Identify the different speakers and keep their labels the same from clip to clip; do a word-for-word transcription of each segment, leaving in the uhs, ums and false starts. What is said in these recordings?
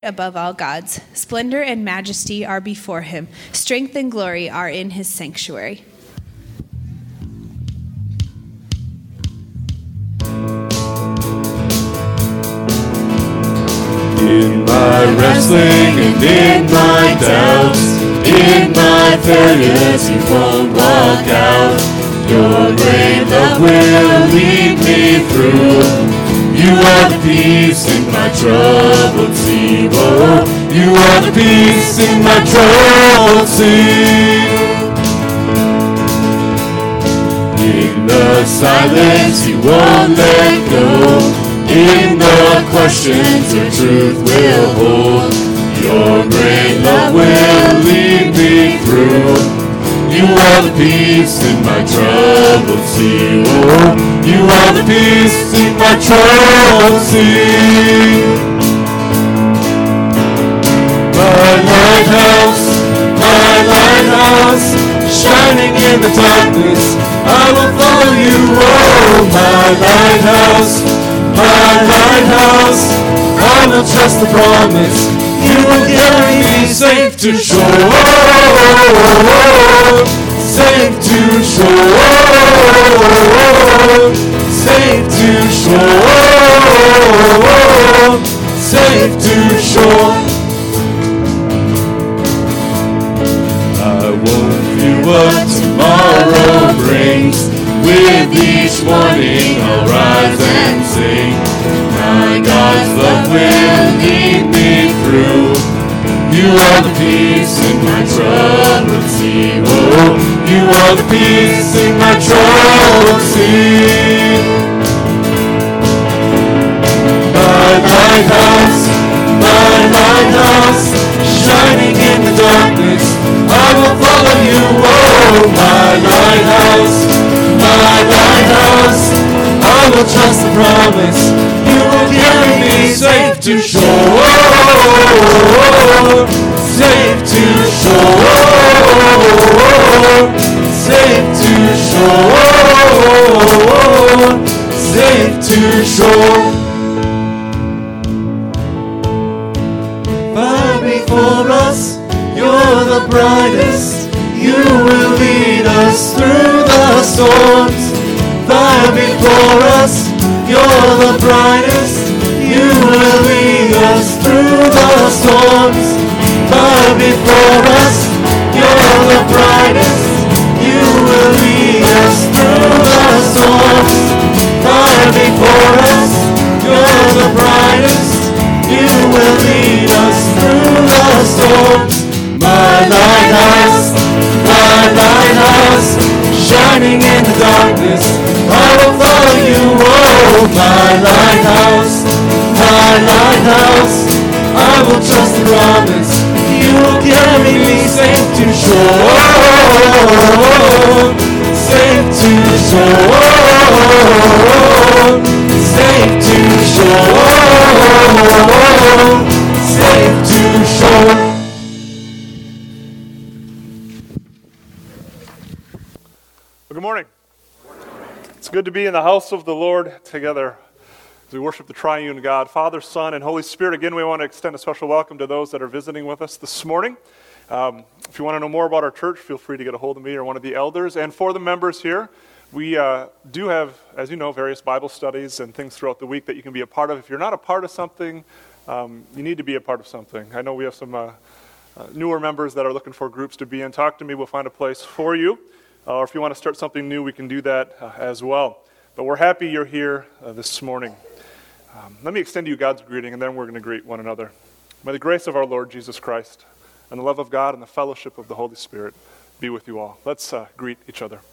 Speaker 1: above all gods. Splendor and majesty are before him. Strength and glory are in his sanctuary.
Speaker 2: In my wrestling and in my doubts, in my failures, you won't walk out. Your great love will lead me through. You are the peace in my troubled sea. Oh, you are the peace in my troubled sea. In the silence, you won't let go. In the questions, your truth will hold. Your great love will lead me through. You are the peace in my troubled sea. Oh, you are the peace in my troubled sea. My lighthouse, my lighthouse, shining in the darkness, I will follow you. Oh, my lighthouse, my lighthouse, I will trust the promise. You will carry me safe to shore, safe to shore, safe to shore, safe to shore. I won't fear what tomorrow brings. With each morning I'll rise and sing. My God's love will lead me through. You are the peace in my troubled sea. Oh, you are the peace in my troubled sea. My lighthouse, my lighthouse, shining in the darkness, I will follow you. Oh, my lighthouse, my lighthouse, I will trust the promise. You will carry me safe to shore, safe to shore, safe to shore, safe to shore. Fire before us, you're the brightest. You will lead us through the storms. Fire before us, you're the brightest. You will lead us through the storms. Fire before us, you're the brightest. You will lead us through the storms. Fire before us, you're the brightest. You will lead us through the storms. My lighthouse, my lighthouse, shining in the darkness, I will follow you. Oh, my lighthouse, my lighthouse, I will trust the promise. You will carry me safe to shore, safe to shore, safe to shore, safe to shore.
Speaker 3: Good morning. It's good to be in the house of the Lord together as we worship the triune God, Father, Son, and Holy Spirit. Again, we want to extend a special welcome to those that are visiting with us this morning. Um, if you want to know more about our church, feel free to get a hold of me or one of the elders. And for the members here, we uh, do have, as you know, various Bible studies and things throughout the week that you can be a part of. If you're not a part of something, um, you need to be a part of something. I know we have some uh, uh, newer members that are looking for groups to be in. Talk to me. We'll find a place for you. Uh, or if you want to start something new, we can do that uh, as well. But we're happy you're here uh, this morning. Um, let me extend to you God's greeting, and then we're going to greet one another. May the grace of our Lord Jesus Christ and the love of God and the fellowship of the Holy Spirit be with you all. Let's uh, greet each other.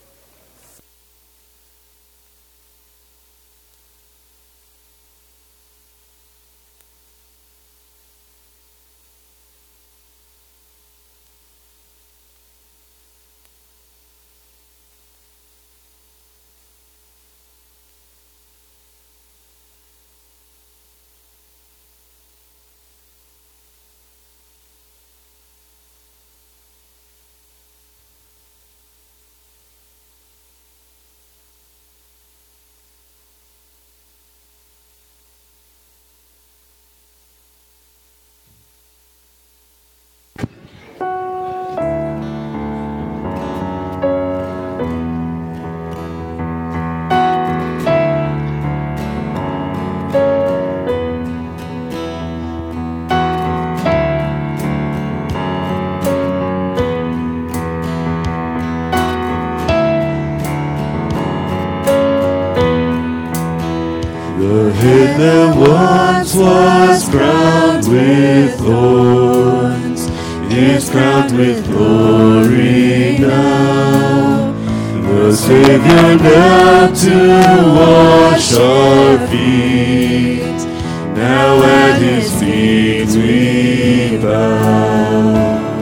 Speaker 2: with thorns is crowned with glory now. The Savior knelt to wash our feet. Now at his feet we bow.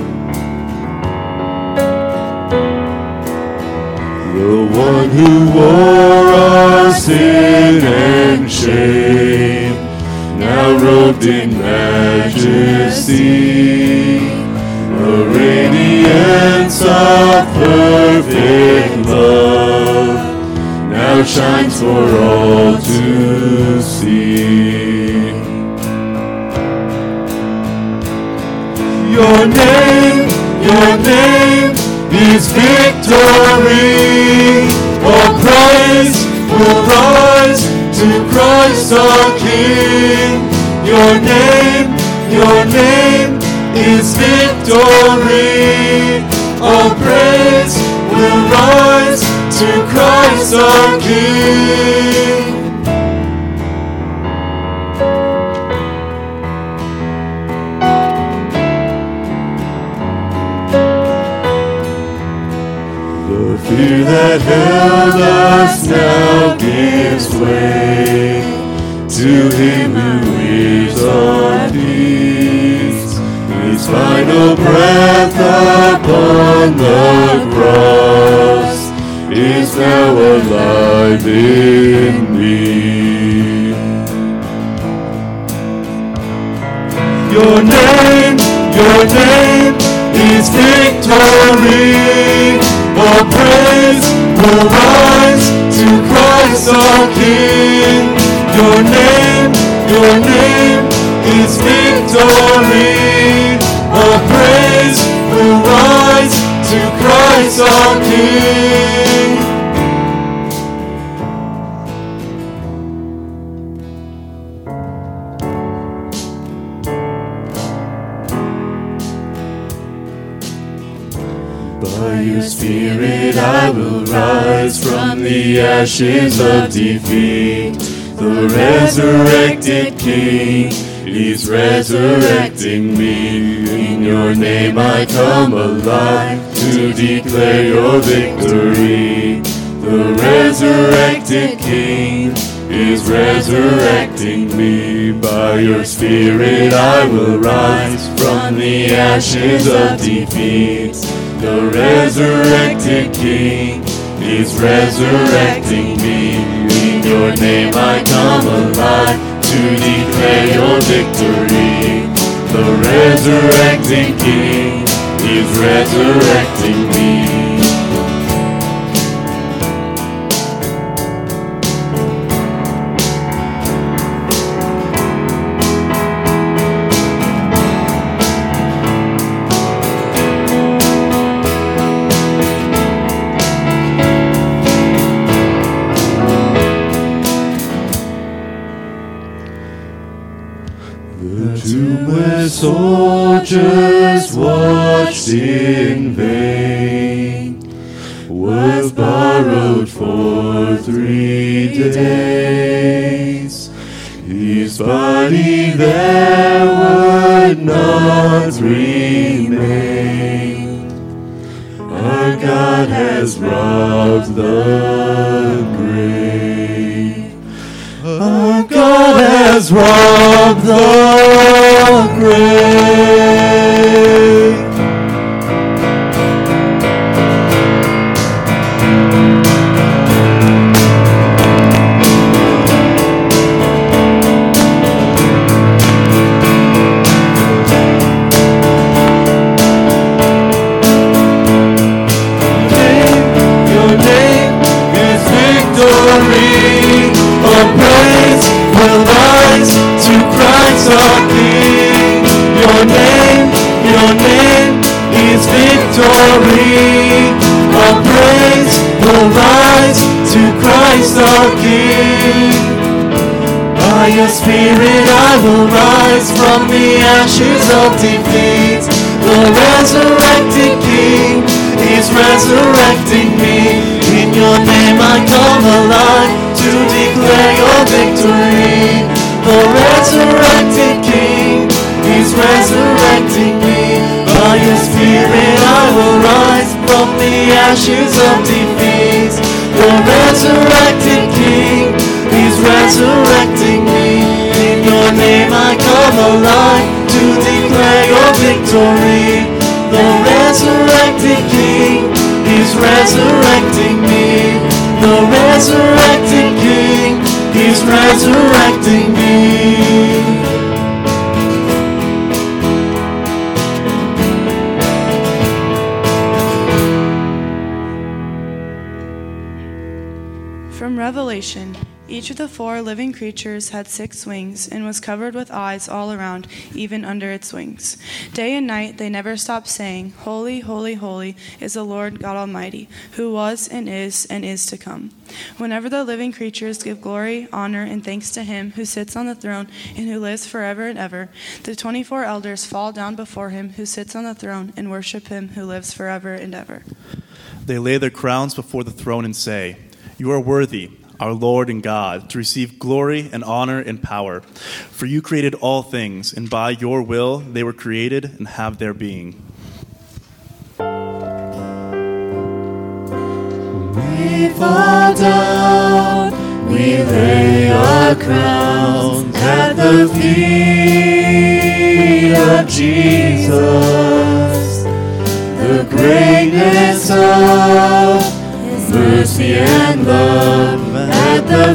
Speaker 2: The one who wore our sin and shame, now robed in majesty, the radiance of perfect love now shines for all to see. Your name, your name is victory. All praise will rise to Christ our King. Your name, your name is victory. All praise will rise to Christ our King. The fear that held us now gives way to Him who is our peace. His final breath upon the cross is now alive in me. Your name, your name is victory. All praise will rise to Christ our King. Your name, your name is victory. All praise will rise to Christ our King. By your Spirit I will rise from the ashes of defeat. The resurrected King is resurrecting me. In your name I come alive to declare your victory. The resurrected King is resurrecting me. By your Spirit I will rise from the ashes of defeat. The resurrected King is resurrecting me. In your name I come alive to declare your victory. The resurrected King is resurrecting me. Soldiers watched in vain, was borrowed for three days. His body there would not remain. Our God has robbed the grave. Our God has robbed the grave. Your name is victory. All praise will rise to Christ our King. Your name, your name is victory. All praise will rise to Christ our King. By your Spirit I will rise from the ashes of defeat. The resurrected King is resurrecting me. In your name I come alive to declare your victory. The resurrected King He's resurrecting me. By His Spirit I will rise from the ashes of defeat. The resurrected King, He's resurrecting me. In your name I come alive to declare your victory. The resurrected King, He's resurrecting me. The resurrected King, He's resurrecting me.
Speaker 4: From Revelation, each of the four living creatures had six wings and was covered with eyes all around, even under its wings. Day and night they never stopped saying, Holy, holy, holy is the Lord God Almighty, who was and is and is to come. Whenever the living creatures give glory, honor, and thanks to Him who sits on the throne and who lives forever and ever, the twenty-four elders fall down before Him who sits on the throne and worship Him who lives forever and ever.
Speaker 5: They lay their crowns before the throne and say, You are worthy, our Lord and God, to receive glory and honor and power. For you created all things, and by your will they were created and have their being.
Speaker 2: We fall down, we lay our crowns at the feet of Jesus. The greatness of mercy and love at the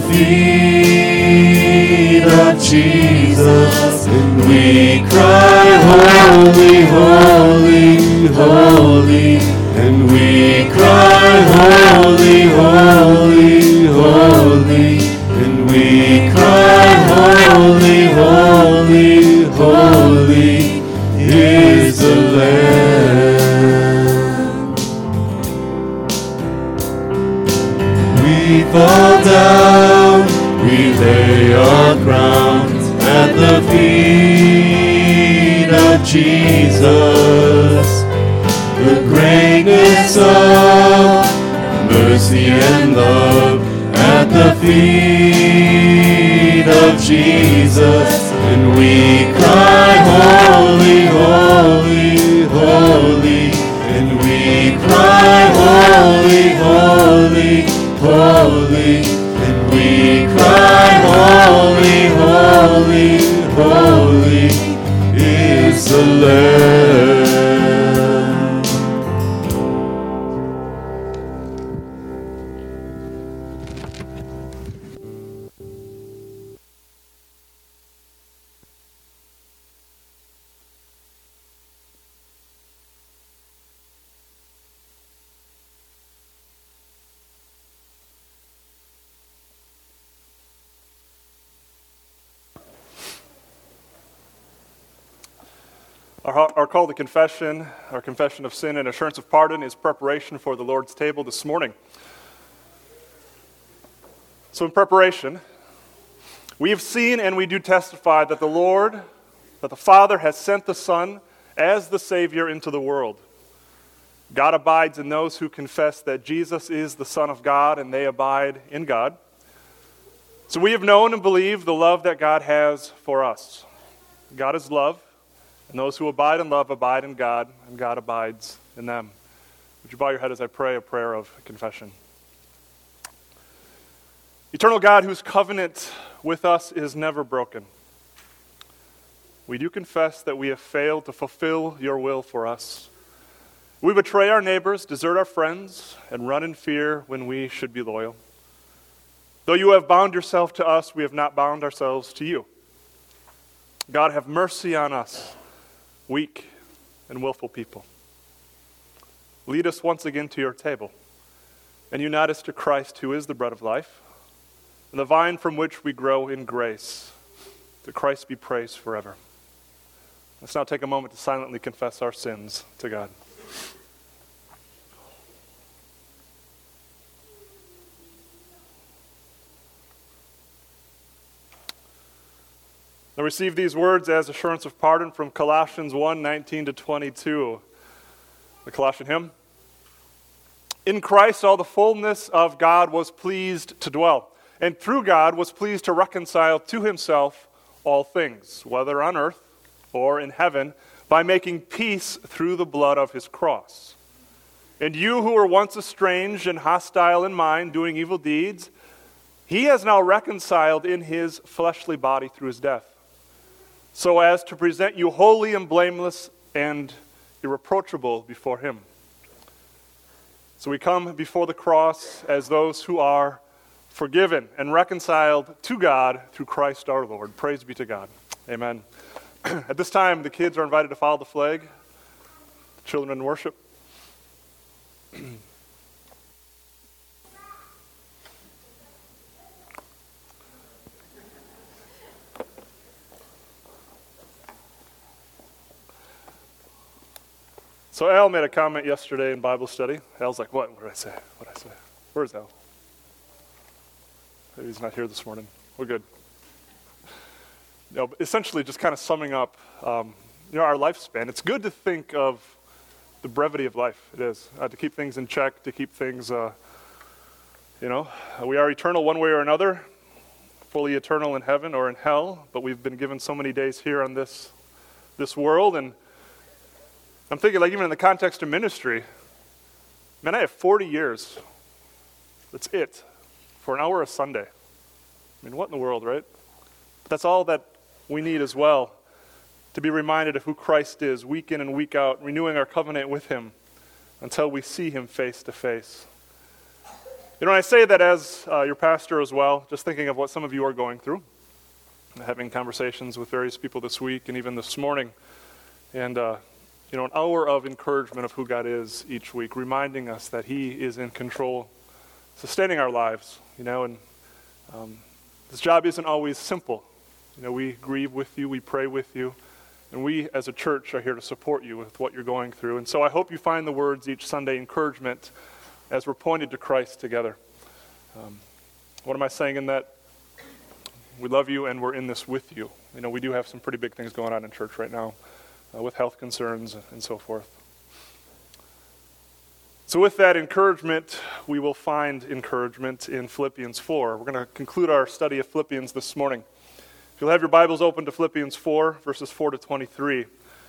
Speaker 2: feet of Jesus. And we cry, holy, holy, holy. And we cry, holy, holy, holy. And we cry, holy, holy, holy is the Lamb. We fall down, we lay our crowns at the feet of Jesus. The greatness of mercy and love at the feet of Jesus. And we cry, holy, holy, holy. And we cry, holy, holy, holy. And we cry, holy, holy, holy is the Lamb.
Speaker 3: Our, our call to confession, our confession of sin and assurance of pardon is preparation for the Lord's table this morning. So in preparation, we have seen and we do testify that the Lord, that the Father has sent the Son as the Savior into the world. God abides in those who confess that Jesus is the Son of God and they abide in God. So we have known and believed the love that God has for us. God is love. And those who abide in love abide in God, and God abides in them. Would you bow your head as I pray a prayer of confession? Eternal God, whose covenant with us is never broken, we do confess that we have failed to fulfill your will for us. We betray our neighbors, desert our friends, and run in fear when we should be loyal. Though you have bound yourself to us, we have not bound ourselves to you. God, have mercy on us, weak and willful people. Lead us once again to your table and unite us to Christ, who is the bread of life, and the vine from which we grow in grace. To Christ be praised forever. Let's now take a moment to silently confess our sins to God. I receive these words as assurance of pardon from Colossians one, nineteen to twenty-two. The Colossian hymn. In Christ all the fullness of God was pleased to dwell, and through God was pleased to reconcile to himself all things, whether on earth or in heaven, by making peace through the blood of his cross. And you who were once estranged and hostile in mind, doing evil deeds, he has now reconciled in his fleshly body through his death, so as to present you holy and blameless and irreproachable before him. So we come before the cross as those who are forgiven and reconciled to God through Christ our Lord. Praise be to God. Amen. At this time, the kids are invited to follow the flag. The children in worship. So Al made a comment yesterday in Bible study. Al's like, what? What did I say? What did I say? Where's Al? Maybe he's not here this morning. We're good. You know, essentially just kind of summing up um, you know, our lifespan. It's good to think of the brevity of life. It is. Uh, to keep things in check, to keep things, uh, you know, we are eternal one way or another, fully eternal in heaven or in hell, but we've been given so many days here on this this world, and I'm thinking, like, even in the context of ministry, man, I have forty years. That's it. For an hour a Sunday. I mean, what in the world, right? But that's all that we need as well, to be reminded of who Christ is, week in and week out, renewing our covenant with him until we see him face to face. You know, I say that as uh, your pastor as well, just thinking of what some of you are going through, having conversations with various people this week and even this morning, and uh, you know, an hour of encouragement of who God is each week, reminding us that he is in control, sustaining our lives, you know, and um, this job isn't always simple. You know, we grieve with you, we pray with you, and we as a church are here to support you with what you're going through. And so I hope you find the words each Sunday encouragement as we're pointed to Christ together. Um, what am I saying in that? We love you and we're in this with you. You know, we do have some pretty big things going on in church right now. Uh, with health concerns and so forth. So with that encouragement, we will find encouragement in Philippians four. We're going to conclude our study of Philippians this morning. If you'll have your Bibles open to Philippians four, verses four to twenty-three.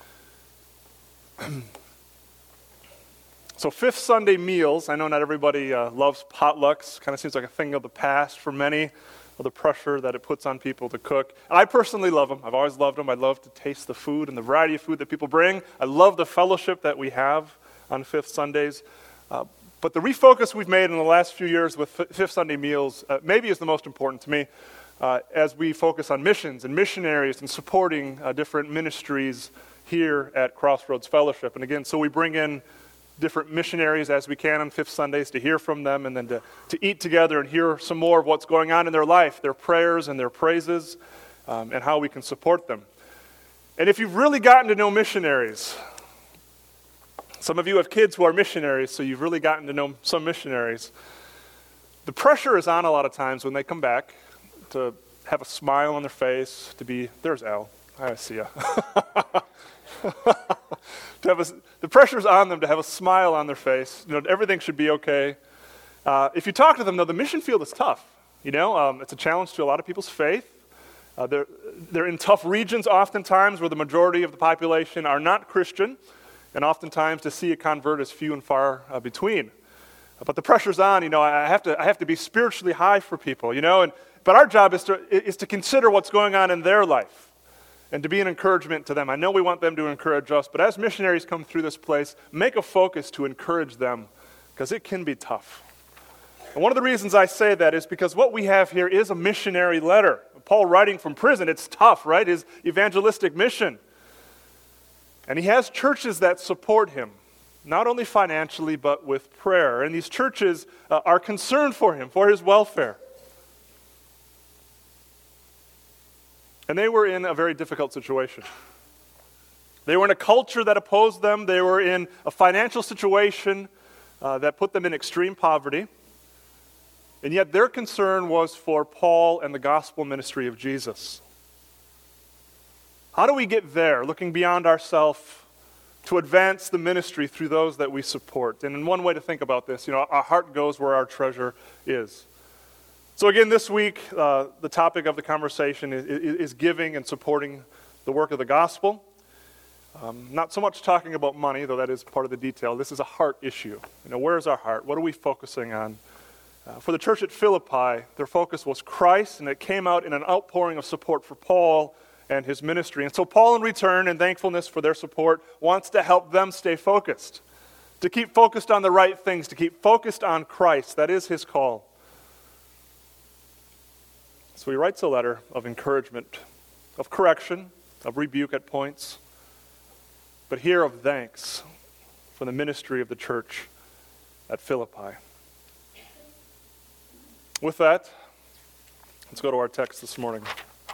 Speaker 3: So fifth Sunday meals, I know not everybody uh, loves potlucks. Kind of seems like a thing of the past for many. The pressure that it puts on people to cook. And I personally love them. I've always loved them. I love to taste the food and the variety of food that people bring. I love the fellowship that we have on Fifth Sundays. Uh, but the refocus we've made in the last few years with F- Fifth Sunday meals uh, maybe is the most important to me uh, as we focus on missions and missionaries and supporting uh, different ministries here at Crossroads Fellowship. And again, so we bring in different missionaries as we can on Fifth Sundays to hear from them and then to, to eat together and hear some more of what's going on in their life, their prayers and their praises, um, and how we can support them. And if you've really gotten to know missionaries, some of you have kids who are missionaries, so you've really gotten to know some missionaries. The pressure is on a lot of times when they come back to have a smile on their face, to be, there's Al, I see ya. To have a, the pressure's on them to have a smile on their face. You know, everything should be okay. Uh, if you talk to them, though, the mission field is tough. You know, um, it's a challenge to a lot of people's faith. Uh, they're, they're in tough regions oftentimes where the majority of the population are not Christian, and oftentimes to see a convert is few and far uh, between. But the pressure's on. You know, I have to I have to be spiritually high for people. You know, and but our job is to is to consider what's going on in their life. And to be an encouragement to them. I know we want them to encourage us, but as missionaries come through this place, make a focus to encourage them, because it can be tough. And one of the reasons I say that is because what we have here is a missionary letter. Paul writing from prison, it's tough, right? His evangelistic mission. And he has churches that support him, not only financially, but with prayer. And these churches uh, are concerned for him, for his welfare. And they were in a very difficult situation. They were in a culture that opposed them. They were in a financial situation uh, that put them in extreme poverty. And yet their concern was for Paul and the gospel ministry of Jesus. How do we get there, looking beyond ourselves, to advance the ministry through those that we support? And in one way to think about this, you know, our heart goes where our treasure is. So again, this week, uh, the topic of the conversation is, is, is giving and supporting the work of the gospel. Um, not so much talking about money, though that is part of the detail. This is a heart issue. You know, where's our heart? What are we focusing on? Uh, for the church at Philippi, their focus was Christ, and it came out in an outpouring of support for Paul and his ministry. And so Paul, in return, in thankfulness for their support, wants to help them stay focused, to keep focused on the right things, to keep focused on Christ. That is his call. So he writes a letter of encouragement, of correction, of rebuke at points, but here of thanks for the ministry of the church at Philippi. With that, let's go to our text this morning.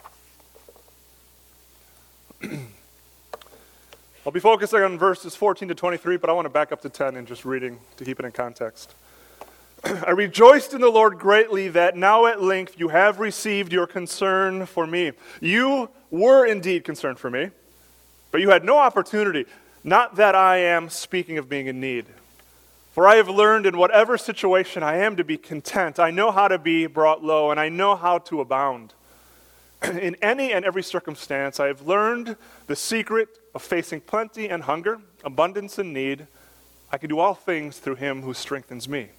Speaker 3: I'll be focusing on verses fourteen to twenty-three, but I want to back up to ten and just reading to keep it in context. I rejoiced in the Lord greatly that now at length you have received your concern for me. You were indeed concerned for me, but you had no opportunity. Not that I am speaking of being in need. For I have learned in whatever situation I am to be content. I know how to be brought low, and I know how to abound. In any and every circumstance, I have learned the secret of facing plenty and hunger, abundance and need. I can do all things through him who strengthens me.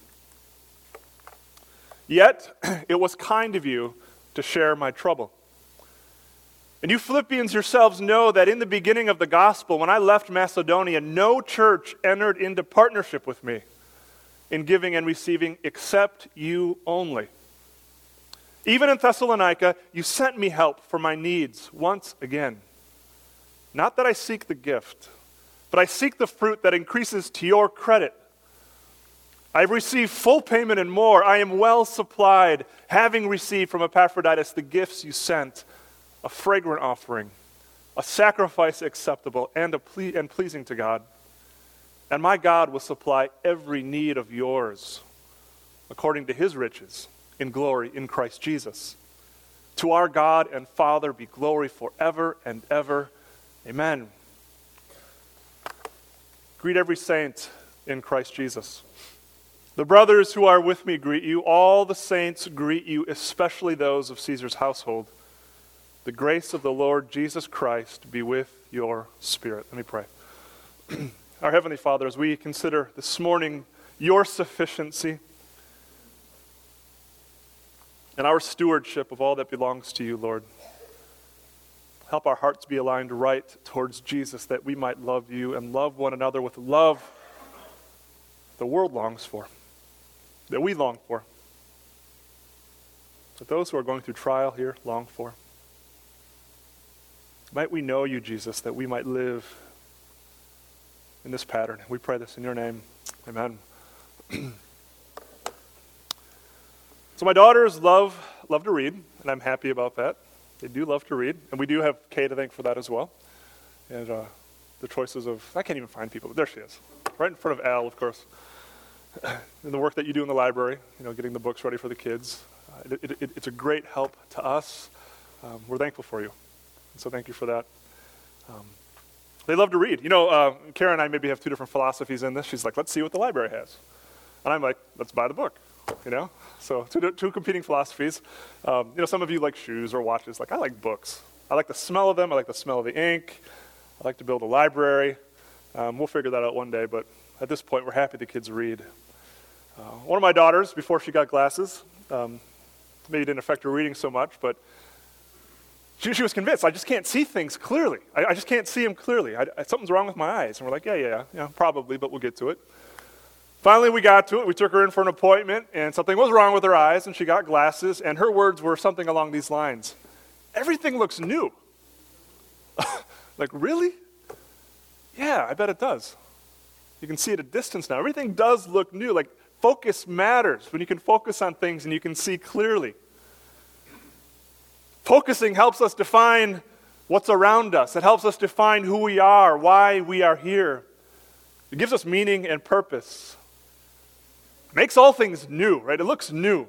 Speaker 3: Yet, it was kind of you to share my trouble. And you Philippians yourselves know that in the beginning of the gospel, when I left Macedonia, no church entered into partnership with me in giving and receiving except you only. Even in Thessalonica, you sent me help for my needs once again. Not that I seek the gift, but I seek the fruit that increases to your credit. I have received full payment and more. I am well supplied, having received from Epaphroditus the gifts you sent, a fragrant offering, a sacrifice acceptable and, a ple- and pleasing to God. And my God will supply every need of yours according to his riches in glory in Christ Jesus. To our God and Father be glory forever and ever. Amen. Greet every saint in Christ Jesus. The brothers who are with me greet you. All the saints greet you, especially those of Caesar's household. The grace of the Lord Jesus Christ be with your spirit. Let me pray. Our Heavenly Father, as we consider this morning your sufficiency and our stewardship of all that belongs to you, Lord, help our hearts be aligned right towards Jesus, that we might love you and love one another with love the world longs for, that we long for, that those who are going through trial here long for. Might we know you, Jesus, that we might live in this pattern. We pray this in your name. Amen. So my daughters love love to read, and I'm happy about that. They do love to read, and we do have Kay to thank for that as well. And uh, the choices of, I can't even find people, but there she is, right in front of Al, of course. And the work that you do in the library, you know, getting the books ready for the kids. Uh, it, it, it's a great help to us. Um, we're thankful for you. So thank you for that. Um, they love to read. You know, uh, Karen and I maybe have two different philosophies in this. She's like, let's see what the library has. And I'm like, let's buy the book, you know? So two, two competing philosophies. Um, you know, some of you like shoes or watches. Like, I like books. I like the smell of them. I like the smell of the ink. I like to build a library. Um, we'll figure that out one day, but at this point, we're happy the kids read. Uh, one of my daughters, before she got glasses, um, maybe it didn't affect her reading so much, but She, she was convinced, I just can't see things clearly. I, I just can't see them clearly. I, I, something's wrong with my eyes. And we're like, yeah, yeah, yeah, probably, but we'll get to it. Finally, we got to it. We took her in for an appointment, and something was wrong with her eyes, and she got glasses, and her words were something along these lines. Everything looks new. Like, really? Yeah, I bet it does. You can see at a distance now. Everything does look new. Like, focus matters when you can focus on things and you can see clearly. Focusing helps us define what's around us. It helps us define who we are, why we are here. It gives us meaning and purpose. It makes all things new, right? It looks new.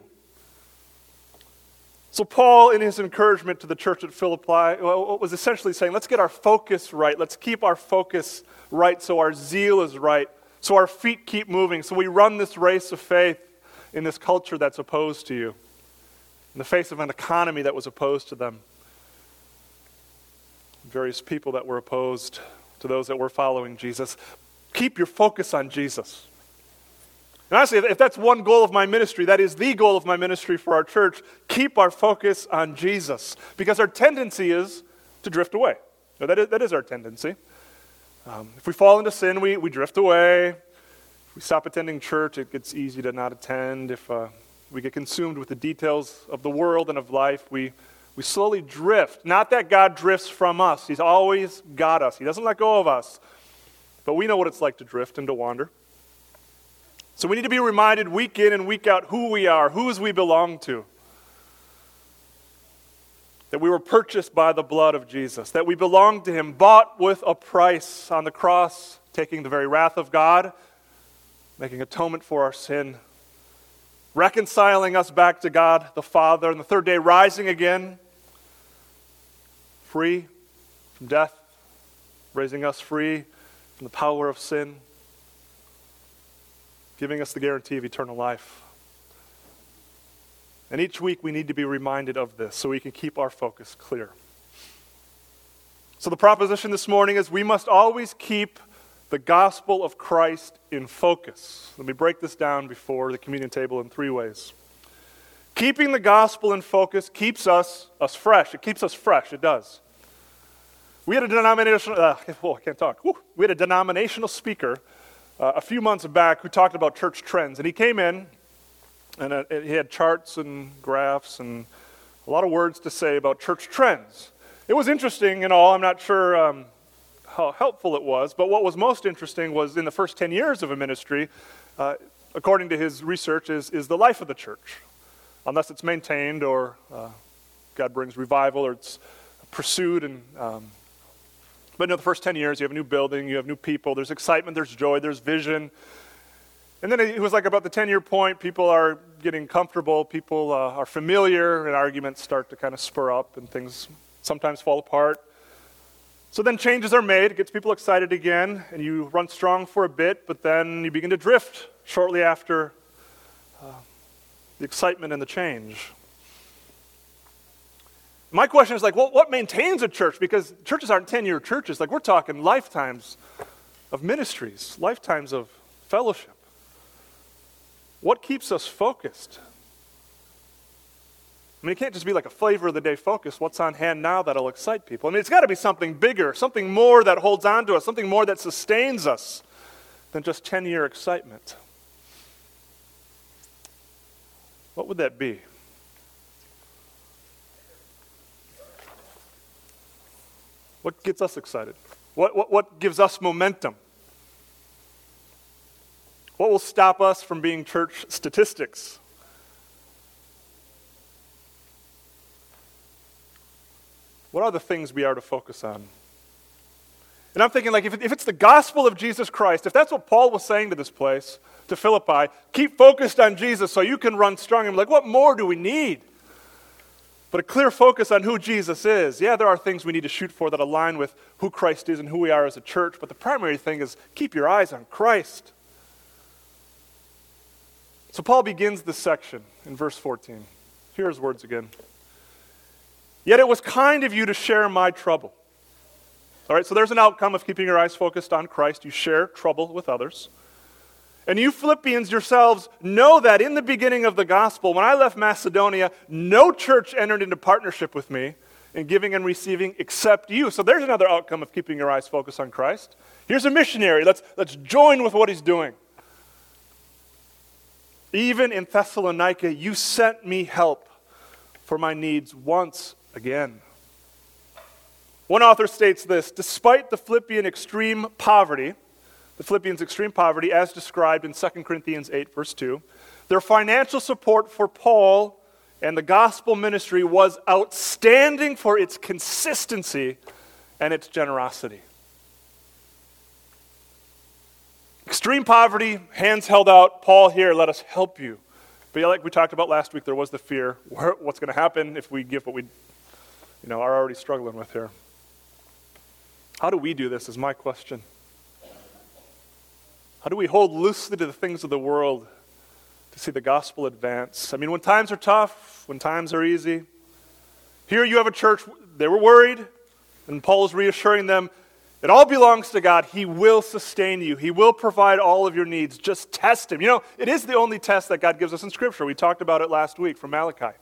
Speaker 3: So Paul, in his encouragement to the church at Philippi, was essentially saying, let's get our focus right. Let's keep our focus right so our zeal is right, so our feet keep moving, so we run this race of faith in this culture that's opposed to you, in the face of an economy that was opposed to them, various people that were opposed to those that were following Jesus. Keep your focus on Jesus. And honestly, if that's one goal of my ministry, that is the goal of my ministry for our church, keep our focus on Jesus. Because our tendency is to drift away. Now, that is, that is our tendency. Um, if we fall into sin, we, we drift away. If we stop attending church, it gets easy to not attend. If uh, we get consumed with the details of the world and of life, we, we slowly drift. Not that God drifts from us. He's always got us. He doesn't let go of us. But we know what it's like to drift and to wander. So we need to be reminded week in and week out who we are, whose we belong to. That we were purchased by the blood of Jesus, that we belong to him, bought with a price on the cross, taking the very wrath of God, making atonement for our sin, reconciling us back to God the Father, and the third day rising again, free from death, raising us free from the power of sin, giving us the guarantee of eternal life. And each week we need to be reminded of this so we can keep our focus clear. So the proposition this morning is we must always keep the gospel of Christ in focus. Let me break this down before the communion table in three ways. Keeping the gospel in focus keeps us, us fresh. It keeps us fresh. It does. We had a denominational, uh, oh, I can't talk. Woo. We had a denominational speaker Uh, a few months back who talked about church trends. And he came in, and uh, he had charts and graphs and a lot of words to say about church trends. It was interesting and all. I'm not sure um, how helpful it was, but what was most interesting was in the first ten years of a ministry, uh, according to his research, is, is the life of the church. Unless it's maintained or uh, God brings revival or it's pursued and um, But in the first ten years, you have a new building, you have new people, there's excitement, there's joy, there's vision. And then it was like about the ten-year point, people are getting comfortable, people uh, are familiar, and arguments start to kind of spur up, and things sometimes fall apart. So then changes are made, it gets people excited again, and you run strong for a bit, but then you begin to drift shortly after uh, the excitement and the change. My question is like, well, what maintains a church? Because churches aren't ten-year churches. Like, we're talking lifetimes of ministries, lifetimes of fellowship. What keeps us focused? I mean, it can't just be like a flavor of the day focus. What's on hand now that'll excite people? I mean, it's got to be something bigger, something more that holds on to us, something more that sustains us than just ten-year excitement. What would that be? What gets us excited? What, what, what gives us momentum? What will stop us from being church statistics? What are the things we are to focus on? And I'm thinking, like, if, it, if it's the gospel of Jesus Christ, if that's what Paul was saying to this place, to Philippi, keep focused on Jesus so you can run strong. I'm like, what more do we need? But a clear focus on who Jesus is. Yeah, there are things we need to shoot for that align with who Christ is and who we are as a church, but the primary thing is keep your eyes on Christ. So Paul begins this section in verse fourteen. Hear his words again. Yet it was kind of you to share my trouble. All right, so there's an outcome of keeping your eyes focused on Christ. You share trouble with others. And you Philippians yourselves know that in the beginning of the gospel, when I left Macedonia, no church entered into partnership with me in giving and receiving except you. So there's another outcome of keeping your eyes focused on Christ. Here's a missionary. Let's, let's join with what he's doing. Even in Thessalonica, you sent me help for my needs once again. One author states this: despite the Philippian extreme poverty, the Philippians' extreme poverty, as described in Second Corinthians eight, verse two, their financial support for Paul and the gospel ministry was outstanding for its consistency and its generosity. Extreme poverty, hands held out, Paul, here, let us help you. But like we talked about last week, there was the fear, what's going to happen if we give what we you know, are already struggling with here? How do we do this is my question. How do we hold loosely to the things of the world to see the gospel advance? I mean, when times are tough, when times are easy. Here you have a church, they were worried, and Paul is reassuring them, It all belongs to God. He will sustain you. He will provide all of your needs. Just test him. You know, it is the only test that God gives us in Scripture. We talked about it last week from Malachi.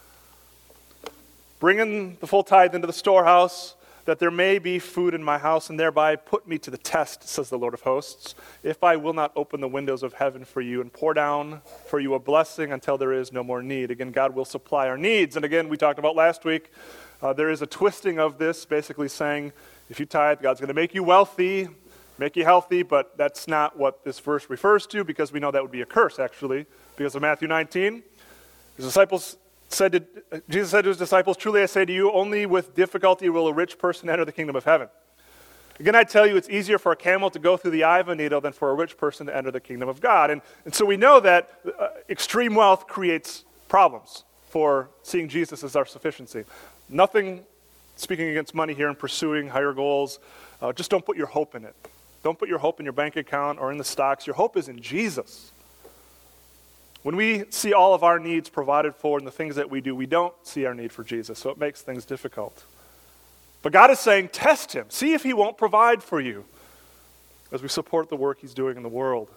Speaker 3: Bring in the full tithe into the storehouse, that there may be food in my house, and thereby put me to the test, says the Lord of hosts, if I will not open the windows of heaven for you and pour down for you a blessing until there is no more need. Again, God will supply our needs. And again, we talked about last week, uh, there is a twisting of this, basically saying, if you tithe, God's going to make you wealthy, make you healthy, but that's not what this verse refers to, because we know that would be a curse, actually, because of Matthew nineteen. His disciples said to, Jesus said to his disciples, truly I say to you, only with difficulty will a rich person enter the kingdom of heaven. Again, I tell you, it's easier for a camel to go through the eye of a needle than for a rich person to enter the kingdom of God. And, and so we know that uh, extreme wealth creates problems for seeing Jesus as our sufficiency. Nothing speaking against money here and pursuing higher goals. Uh, just don't put your hope in it. Don't put your hope in your bank account or in the stocks. Your hope is in Jesus. When we see all of our needs provided for in the things that we do, we don't see our need for Jesus, so it makes things difficult. But God is saying, test him. See if he won't provide for you as we support the work he's doing in the world.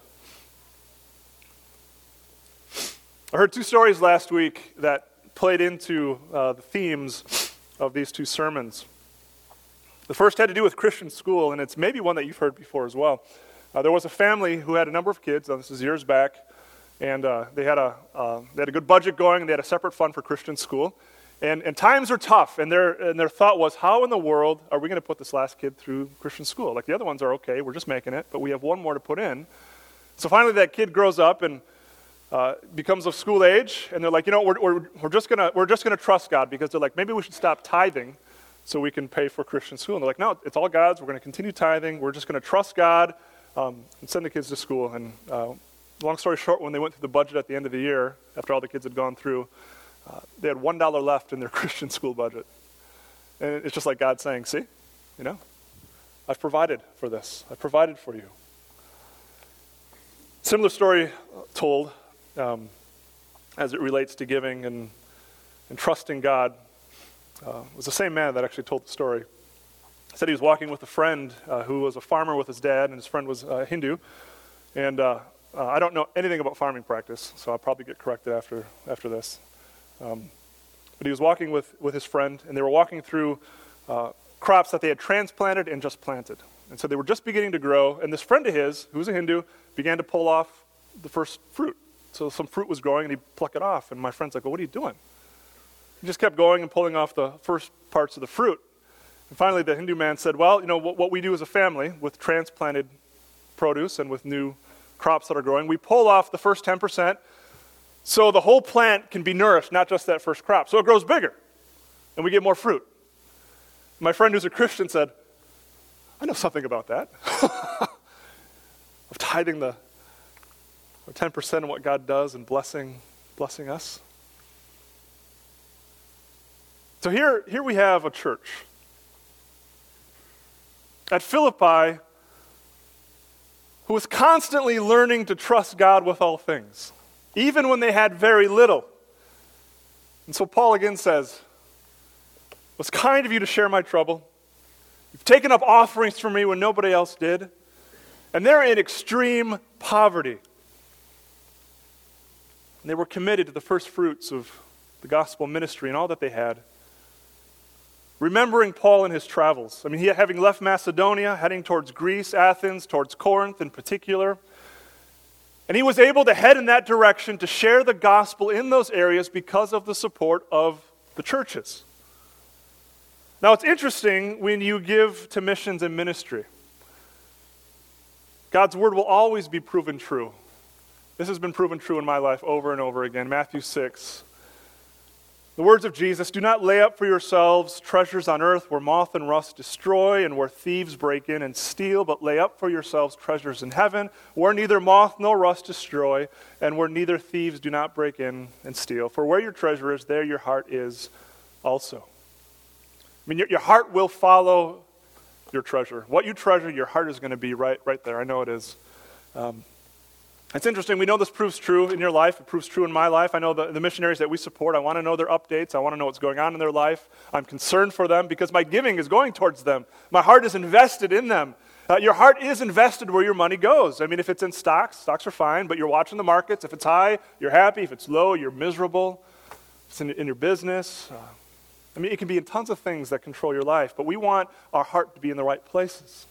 Speaker 3: I heard two stories last week that played into uh, the themes of these two sermons. The first had to do with Christian school, and it's maybe one that you've heard before as well. Uh, there was a family who had a number of kids, uh, this is years back, and uh, they had a uh, they had a good budget going, and they had a separate fund for Christian school. And, and times are tough, and their, and their thought was, how in the world are we going to put this last kid through Christian school? Like, the other ones are okay, we're just making it, but we have one more to put in. So finally that kid grows up and uh, becomes of school age, and they're like, you know, we're, we're, we're just going to we're just gonna trust God, because they're like, maybe we should stop tithing so we can pay for Christian school. And they're like, no, it's all God's, we're going to continue tithing, we're just going to trust God um, and send the kids to school. And uh, long story short, when they went through the budget at the end of the year, after all the kids had gone through, Uh, they had one dollar left in their Christian school budget. And it's just like God saying, see, you know, I've provided for this. I've provided for you. Similar story told um, as it relates to giving and, and trusting God. Uh, it was the same man that actually told the story. He said he was walking with a friend uh, who was a farmer with his dad, and his friend was uh, Hindu. And uh, uh, I don't know anything about farming practice, so I'll probably get corrected after after this. Um, but he was walking with, with his friend, and they were walking through uh, crops that they had transplanted and just planted. And so they were just beginning to grow, and this friend of his, who was a Hindu, began to pull off the first fruit. So some fruit was growing, and he'd pluck it off. And my friend's like, well, what are you doing? He just kept going and pulling off the first parts of the fruit. And finally, the Hindu man said, well, you know, what, what we do as a family with transplanted produce and with new crops that are growing, we pull off the first ten percent, so the whole plant can be nourished, not just that first crop. So it grows bigger, and we get more fruit. My friend who's a Christian said, I know something about that. Of tithing the or ten percent of what God does and blessing, blessing us. So here, here we have a church. At Philippi, who was constantly learning to trust God with all things, even when they had very little. And so Paul again says, it was kind of you to share my trouble. You've taken up offerings for me when nobody else did. And they're in extreme poverty. And they were committed to the first fruits of the gospel ministry and all that they had. Remembering Paul in his travels. I mean, he having left Macedonia, heading towards Greece, Athens, towards Corinth in particular. And he was able to head in that direction to share the gospel in those areas because of the support of the churches. Now, it's interesting when you give to missions and ministry. God's word will always be proven true. This has been proven true in my life over and over again. Matthew six. The words of Jesus, do not lay up for yourselves treasures on earth where moth and rust destroy and where thieves break in and steal, but lay up for yourselves treasures in heaven where neither moth nor rust destroy and where neither thieves do not break in and steal. For where your treasure is, there your heart is also. I mean, your, your heart will follow your treasure. What you treasure, your heart is going to be right, right there. I know it is. Um, It's interesting. We know this proves true in your life. It proves true in my life. I know the, the missionaries that we support. I want to know their updates. I want to know what's going on in their life. I'm concerned for them because my giving is going towards them. My heart is invested in them. Uh, your heart is invested where your money goes. I mean, if it's in stocks, stocks are fine, but you're watching the markets. If it's high, you're happy. If it's low, you're miserable. If it's in, in your business. Uh, I mean, it can be in tons of things that control your life, but we want our heart to be in the right places.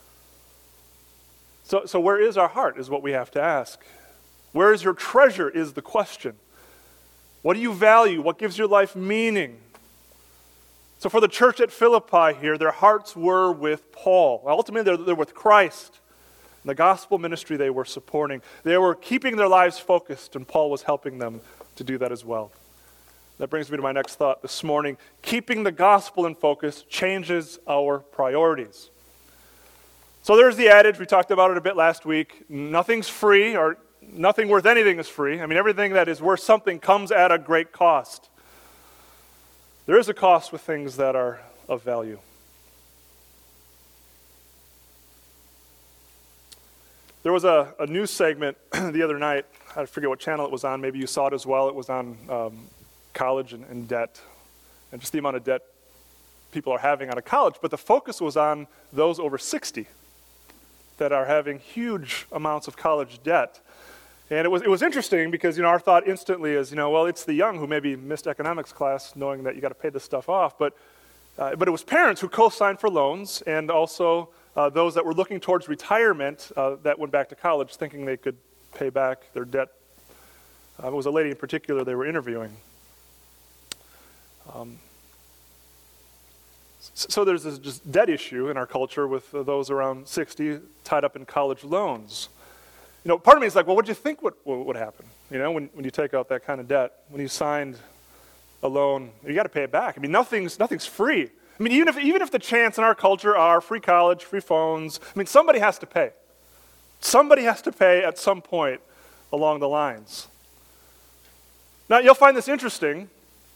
Speaker 3: So, so where is our heart is what we have to ask. Where is your treasure is the question. What do you value? What gives your life meaning? So for the church at Philippi here, their hearts were with Paul. Ultimately, they're, they're with Christ. The gospel ministry they were supporting. They were keeping their lives focused, and Paul was helping them to do that as well. That brings me to my next thought this morning. Keeping the gospel in focus changes our priorities. So there's the adage, we talked about it a bit last week, nothing's free, or nothing worth anything is free. I mean, everything that is worth something comes at a great cost. There is a cost with things that are of value. There was a, a news segment the other night, I forget what channel it was on, maybe you saw it as well, it was on um, college and, and debt, and just the amount of debt people are having out of college, but the focus was on those over sixty. That are having huge amounts of college debt. And it was it was interesting because, you know, our thought instantly is, you know, well, it's the young who maybe missed economics class knowing that you got to pay this stuff off. But uh, but it was parents who co-signed for loans and also uh, those that were looking towards retirement uh, that went back to college thinking they could pay back their debt. Uh, it was a lady in particular they were interviewing. Um, So there's this just debt issue in our culture with those around sixty tied up in college loans. You know, part of me is like, well, what do you think would, would happen? You know, when, when you take out that kind of debt, when you signed a loan, you got to pay it back. I mean, nothing's nothing's free. I mean, even if even if the chants in our culture are free college, free phones, I mean, somebody has to pay. Somebody has to pay at some point along the lines. Now, you'll find this interesting.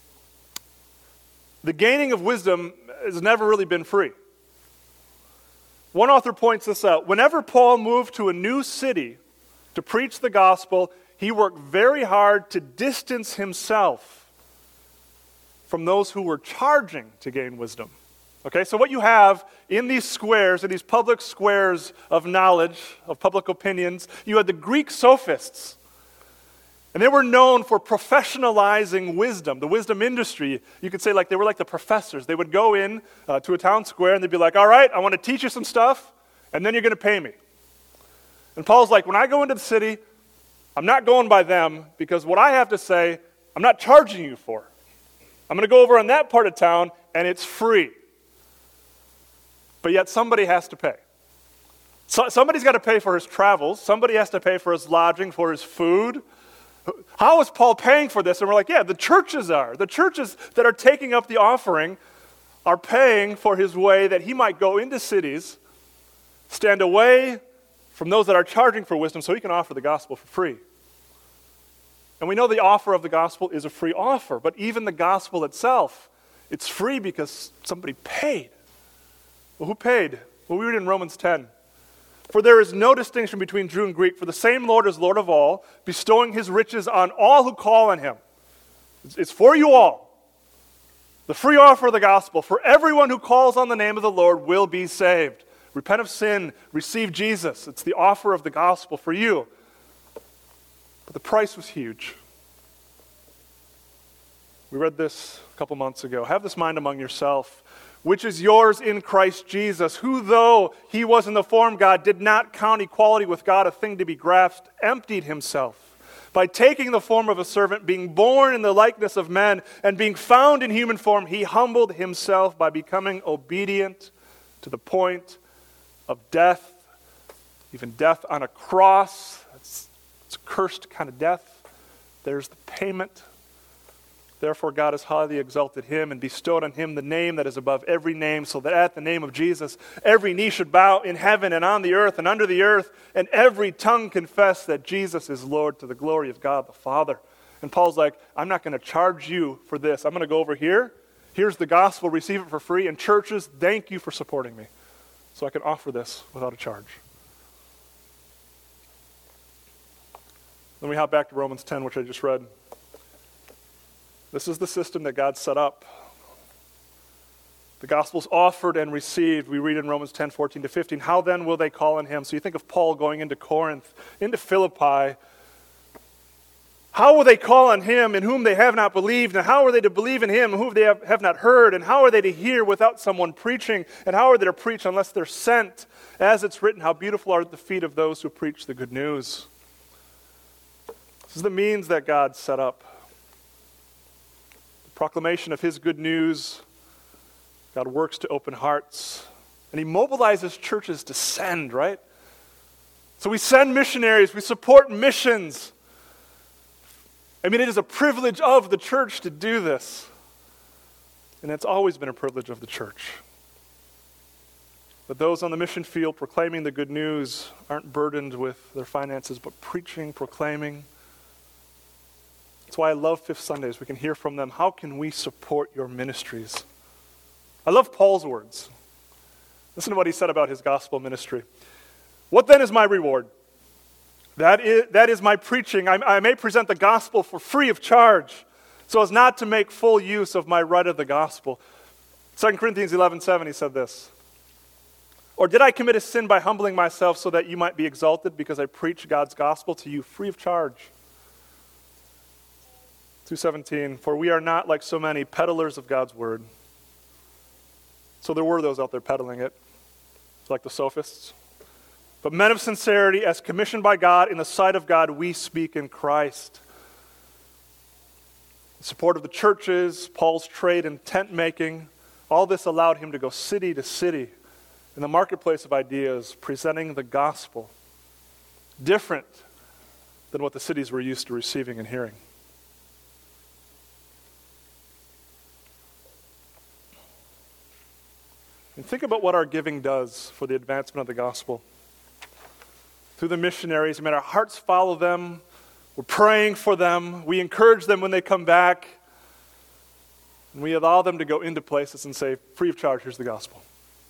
Speaker 3: The gaining of wisdom has never really been free. One author points this out. Whenever Paul moved to a new city to preach the gospel, he worked very hard to distance himself from those who were charging to gain wisdom. Okay, so what you have in these squares, in these public squares of knowledge, of public opinions, you had the Greek sophists. And they were known for professionalizing wisdom, the wisdom industry. You could say like they were like the professors. They would go in uh, to a town square and they'd be like, all right, I want to teach you some stuff, and then you're going to pay me. And Paul's like, when I go into the city, I'm not going by them because what I have to say, I'm not charging you for. I'm going to go over on that part of town and it's free. But yet somebody has to pay. So, somebody's got to pay for his travels. Somebody has to pay for his lodging, for his food. How is Paul paying for this? And we're like, yeah, the churches are. The churches that are taking up the offering are paying for his way that he might go into cities, stand away from those that are charging for wisdom so he can offer the gospel for free. And we know the offer of the gospel is a free offer, but even the gospel itself, it's free because somebody paid. Well, who paid? Well, we read in Romans ten. For there is no distinction between Jew and Greek, for the same Lord is Lord of all, bestowing his riches on all who call on him. It's for you all. The free offer of the gospel, for everyone who calls on the name of the Lord will be saved. Repent of sin, receive Jesus. It's the offer of the gospel for you. But the price was huge. We read this a couple months ago. Have this mind among yourself, which is yours in Christ Jesus, who though he was in the form of God, did not count equality with God a thing to be grasped, emptied himself by taking the form of a servant, being born in the likeness of men, and being found in human form, he humbled himself by becoming obedient to the point of death, even death on a cross. It's, it's a cursed kind of death. There's the payment. Therefore, God has highly exalted him and bestowed on him the name that is above every name, so that at the name of Jesus, every knee should bow in heaven and on the earth and under the earth, and every tongue confess that Jesus is Lord to the glory of God the Father. And Paul's like, I'm not going to charge you for this. I'm going to go over here. Here's the gospel. Receive it for free. And churches, thank you for supporting me, so I can offer this without a charge. Then we hop back to Romans ten, which I just read. This is the system that God set up. The gospel's offered and received. We read in Romans ten, fourteen to fifteen. How then will they call on him? So you think of Paul going into Corinth, into Philippi. How will they call on him in whom they have not believed? And how are they to believe in him whom they have, have not heard? And how are they to hear without someone preaching? And how are they to preach unless they're sent? As it's written, how beautiful are the feet of those who preach the good news. This is the means that God set up. The proclamation of his good news. God works to open hearts. And he mobilizes churches to send, right? So we send missionaries. We support missions. I mean, it is a privilege of the church to do this. And it's always been a privilege of the church. But those on the mission field proclaiming the good news aren't burdened with their finances, but preaching, proclaiming. That's why I love Fifth Sundays. We can hear from them. How can we support your ministries? I love Paul's words. Listen to what he said about his gospel ministry. What then is my reward? That is, that is my preaching. I, I may present the gospel for free of charge, so as not to make full use of my right of the gospel. Second Corinthians eleven seven, he said this. Or did I commit a sin by humbling myself so that you might be exalted because I preach God's gospel to you free of charge? two seventeen, for we are not like so many peddlers of God's word. So there were those out there peddling it, like the sophists. But men of sincerity, as commissioned by God, in the sight of God, we speak in Christ. The support of the churches, Paul's trade in tent making, all this allowed him to go city to city in the marketplace of ideas, presenting the gospel, different than what the cities were used to receiving and hearing. And think about what our giving does for the advancement of the gospel. Through the missionaries, I mean, our hearts follow them. We're praying for them. We encourage them when they come back. And we allow them to go into places and say, free of charge, here's the gospel.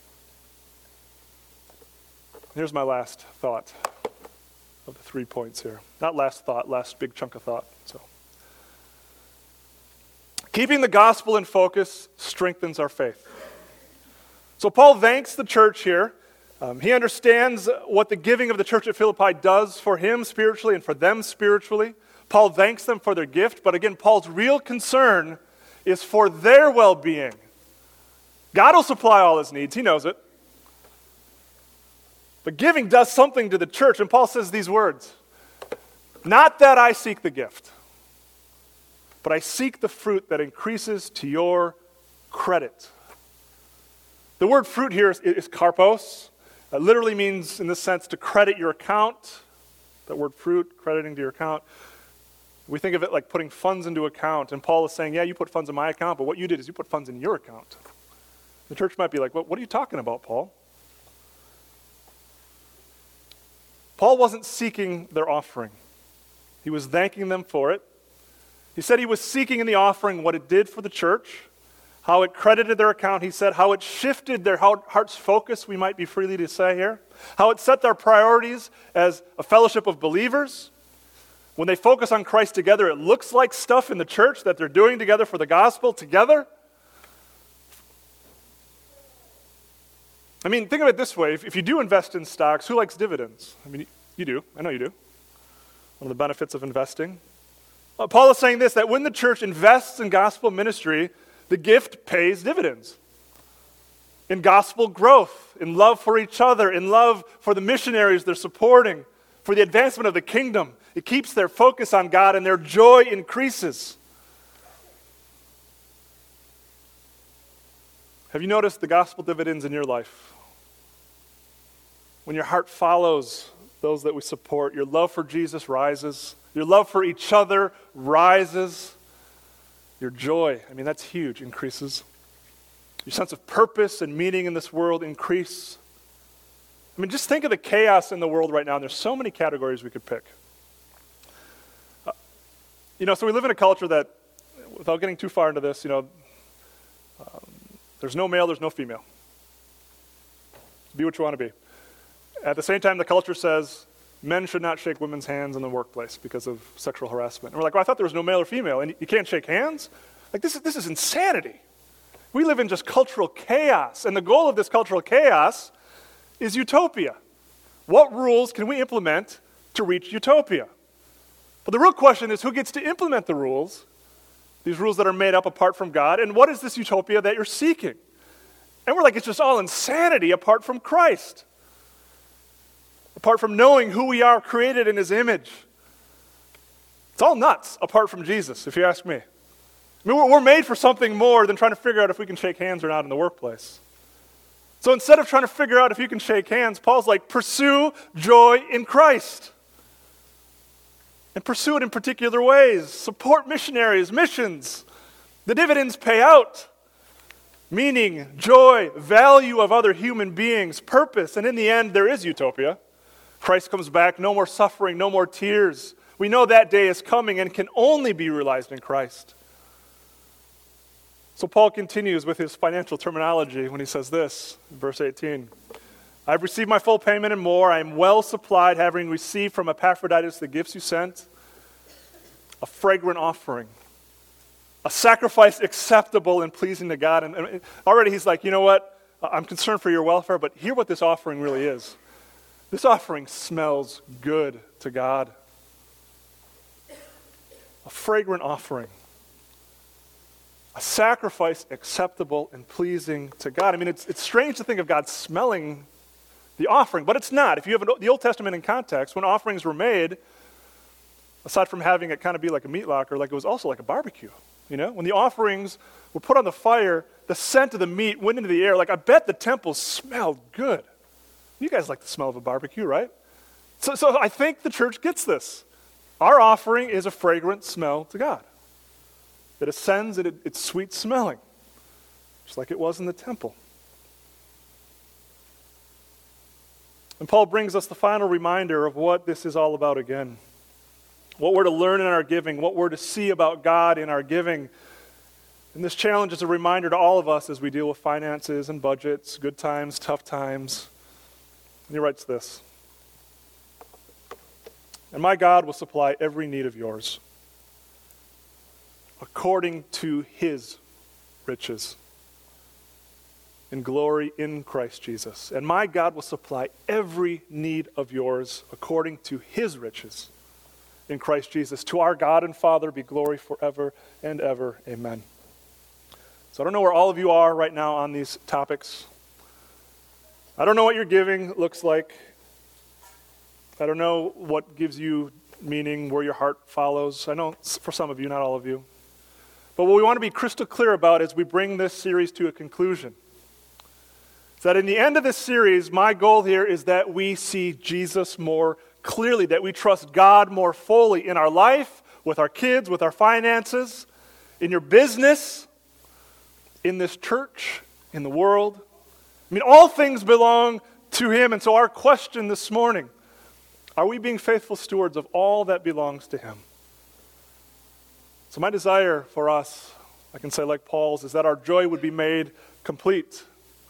Speaker 3: Here's my last thought of the three points here. Not last thought, last big chunk of thought. So, keeping the gospel in focus strengthens our faith. So Paul thanks the church here. Um, he understands what the giving of the church at Philippi does for him spiritually and for them spiritually. Paul thanks them for their gift, but again, Paul's real concern is for their well-being. God will supply all his needs. He knows it. But giving does something to the church, and Paul says these words, not that I seek the gift, but I seek the fruit that increases to your credit. The word fruit here is, is karpos. It literally means, in this sense, to credit your account. That word fruit, crediting to your account. We think of it like putting funds into account. And Paul is saying, yeah, you put funds in my account, but what you did is you put funds in your account. The church might be like, what, what are you talking about, Paul? Paul wasn't seeking their offering. He was thanking them for it. He said he was seeking in the offering what it did for the church, how it credited their account, he said, how it shifted their heart's focus, we might be freely to say here, how it set their priorities as a fellowship of believers. When they focus on Christ together, it looks like stuff in the church that they're doing together for the gospel together. I mean, think of it this way. If, if you do invest in stocks, who likes dividends? I mean, you do. I know you do. One of the benefits of investing. Uh, Paul is saying this, that when the church invests in gospel ministry, the gift pays dividends. In gospel growth, in love for each other, in love for the missionaries they're supporting, for the advancement of the kingdom. It keeps their focus on God and their joy increases. Have you noticed the gospel dividends in your life? When your heart follows those that we support, your love for Jesus rises, your love for each other rises. Your joy, I mean, that's huge, increases. Your sense of purpose and meaning in this world increase. I mean, just think of the chaos in the world right now, and there's so many categories we could pick. Uh, you know, so we live in a culture that, without getting too far into this, you know, um, there's no male, there's no female. Be what you want to be. At the same time, the culture says men should not shake women's hands in the workplace because of sexual harassment. And we're like, well, I thought there was no male or female, and you can't shake hands? Like, this is, this is insanity. We live in just cultural chaos, and the goal of this cultural chaos is utopia. What rules can we implement to reach utopia? But the real question is, who gets to implement the rules, these rules that are made up apart from God, and what is this utopia that you're seeking? And we're like, it's just all insanity apart from Christ, apart from knowing who we are created in his image. It's all nuts apart from Jesus, if you ask me. I mean, we're, we're made for something more than trying to figure out if we can shake hands or not in the workplace. So instead of trying to figure out if you can shake hands, Paul's like, pursue joy in Christ. And pursue it in particular ways. Support missionaries, missions. The dividends pay out. Meaning, joy, value of other human beings, purpose, and in the end, there is utopia. Christ comes back, no more suffering, no more tears. We know that day is coming and can only be realized in Christ. So Paul continues with his financial terminology when he says this, in verse eighteen. I've received my full payment and more. I am well supplied, having received from Epaphroditus the gifts you sent, a fragrant offering, a sacrifice acceptable and pleasing to God. And, and already he's like, you know what? I'm concerned for your welfare, but hear what this offering really is. This offering smells good to God. A fragrant offering. A sacrifice acceptable and pleasing to God. I mean, it's, it's strange to think of God smelling the offering, but it's not. If you have an, the Old Testament in context, when offerings were made, aside from having it kind of be like a meat locker, like it was also like a barbecue. You know, when the offerings were put on the fire, the scent of the meat went into the air. Like, I bet the temple smelled good. You guys like the smell of a barbecue, right? So, so I think the church gets this. Our offering is a fragrant smell to God. It ascends, it, it's sweet smelling, just like it was in the temple. And Paul brings us the final reminder of what this is all about again. What we're to learn in our giving, what we're to see about God in our giving. And this challenge is a reminder to all of us as we deal with finances and budgets, good times, tough times. And he writes this. And my God will supply every need of yours, according to his riches in glory in Christ Jesus. And my God will supply every need of yours according to his riches in Christ Jesus. To our God and Father be glory forever and ever. Amen. So I don't know where all of you are right now on these topics. I don't know what your giving looks like. I don't know what gives you meaning, where your heart follows. I know for some of you, not all of you. But what we want to be crystal clear about as we bring this series to a conclusion is that in the end of this series, my goal here is that we see Jesus more clearly, that we trust God more fully in our life, with our kids, with our finances, in your business, in this church, in the world. I mean, all things belong to him. And so our question this morning, are we being faithful stewards of all that belongs to him? So my desire for us, I can say like Paul's, is that our joy would be made complete.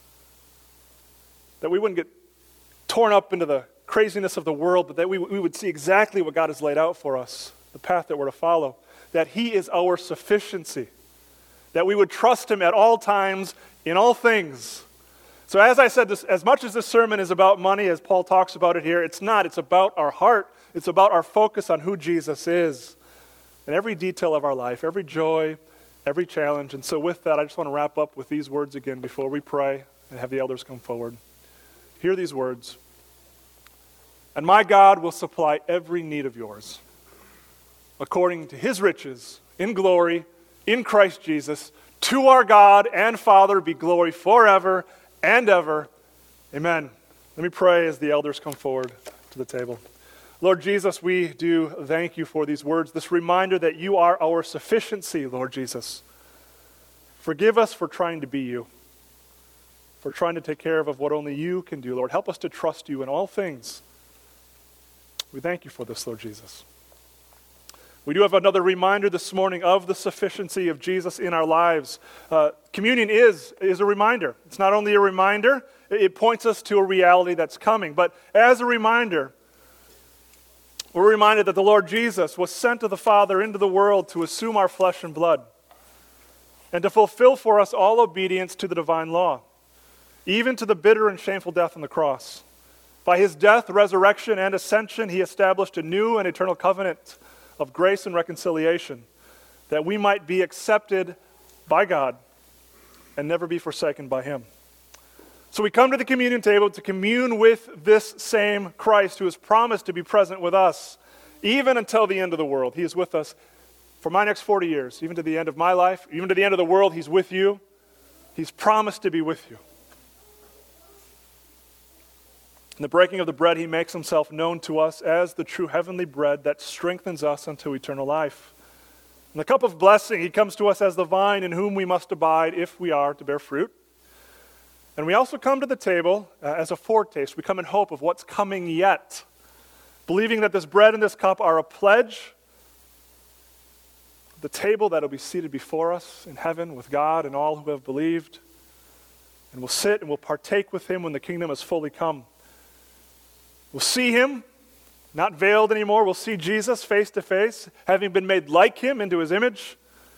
Speaker 3: That we wouldn't get torn up into the craziness of the world, but that we, we would see exactly what God has laid out for us, the path that we're to follow. That he is our sufficiency. That we would trust him at all times, in all things. So as I said, this, as much as this sermon is about money, as Paul talks about it here, it's not. It's about our heart. It's about our focus on who Jesus is. In every detail of our life, every joy, every challenge. And so with that, I just want to wrap up with these words again before we pray and have the elders come forward. Hear these words. And my God will supply every need of yours, according to his riches, in glory, in Christ Jesus. To our God and Father be glory forever and ever. Amen. Let me pray as the elders come forward to the table. Lord Jesus, we do thank you for these words, this reminder that you are our sufficiency, Lord Jesus. Forgive us for trying to be you, for trying to take care of what only you can do, Lord. Help us to trust you in all things. We thank you for this, Lord Jesus. We do have another reminder this morning of the sufficiency of Jesus in our lives. Uh, communion is, is a reminder. It's not only a reminder, it points us to a reality that's coming. But as a reminder, we're reminded that the Lord Jesus was sent of the Father into the world to assume our flesh and blood and to fulfill for us all obedience to the divine law, even to the bitter and shameful death on the cross. By his death, resurrection, and ascension, he established a new and eternal covenant of grace and reconciliation, that we might be accepted by God and never be forsaken by him. So we come to the communion table to commune with this same Christ who has promised to be present with us even until the end of the world. He is with us for my next forty years, even to the end of my life, even to the end of the world. He's with you. He's promised to be with you. In the breaking of the bread, he makes himself known to us as the true heavenly bread that strengthens us unto eternal life. In the cup of blessing, he comes to us as the vine in whom we must abide if we are to bear fruit. And we also come to the table uh, as a foretaste. We come in hope of what's coming yet, believing that this bread and this cup are a pledge of the table that will be seated before us in heaven with God and all who have believed. And we'll sit and we'll partake with him when the kingdom has fully come. We'll see him, not veiled anymore. We'll see Jesus face to face, having been made like him into his image.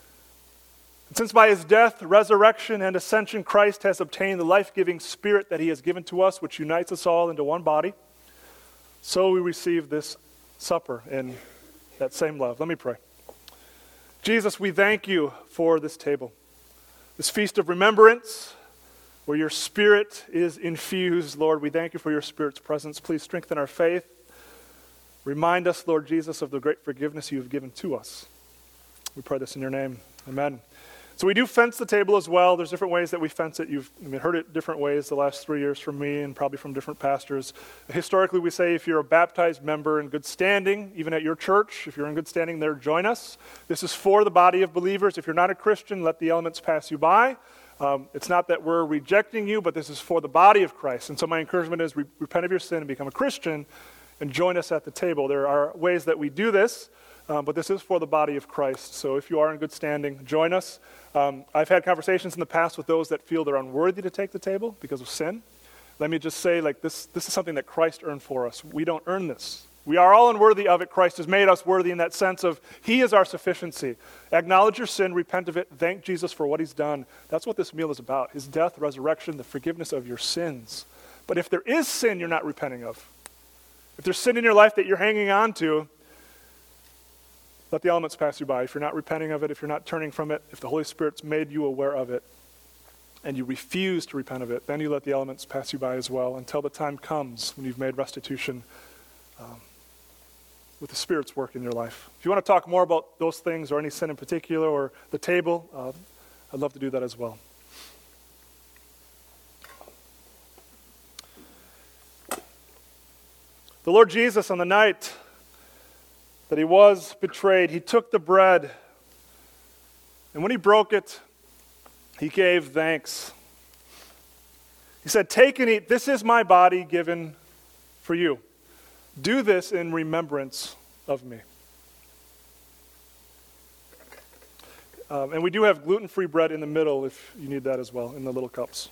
Speaker 3: And since by his death, resurrection, and ascension, Christ has obtained the life-giving Spirit that he has given to us, which unites us all into one body, so we receive this supper in that same love. Let me pray. Jesus, we thank you for this table, this feast of remembrance, where your Spirit is infused. Lord, we thank you for your Spirit's presence. Please strengthen our faith. Remind us, Lord Jesus, of the great forgiveness you have given to us. We pray this in your name. Amen. So we do fence the table as well. There's different ways that we fence it. You've I mean, heard it different ways the last three years from me and probably from different pastors. Historically, we say if you're a baptized member in good standing, even at your church, if you're in good standing there, join us. This is for the body of believers. If you're not a Christian, let the elements pass you by. Um, it's not that we're rejecting you, but this is for the body of Christ. And so my encouragement is re- repent of your sin and become a Christian and join us at the table. There are ways that we do this. Um, but this is for the body of Christ. So if you are in good standing, join us. Um, I've had conversations in the past with those that feel they're unworthy to take the table because of sin. Let me just say, like, this, this is something that Christ earned for us. We don't earn this. We are all unworthy of it. Christ has made us worthy in that sense of he is our sufficiency. Acknowledge your sin, repent of it, thank Jesus for what he's done. That's what this meal is about, his death, resurrection, the forgiveness of your sins. But if there is sin you're not repenting of, if there's sin in your life that you're hanging on to, let the elements pass you by. If you're not repenting of it, if you're not turning from it, if the Holy Spirit's made you aware of it, and you refuse to repent of it, then you let the elements pass you by as well until the time comes when you've made restitution um, with the Spirit's work in your life. If you want to talk more about those things or any sin in particular or the table, uh, I'd love to do that as well. The Lord Jesus, on the night that he was betrayed, he took the bread, and when he broke it, he gave thanks. He said, "Take and eat. This is my body given for you. Do this in remembrance of me." Um, and we do have gluten-free bread in the middle if you need that as well, in the little cups.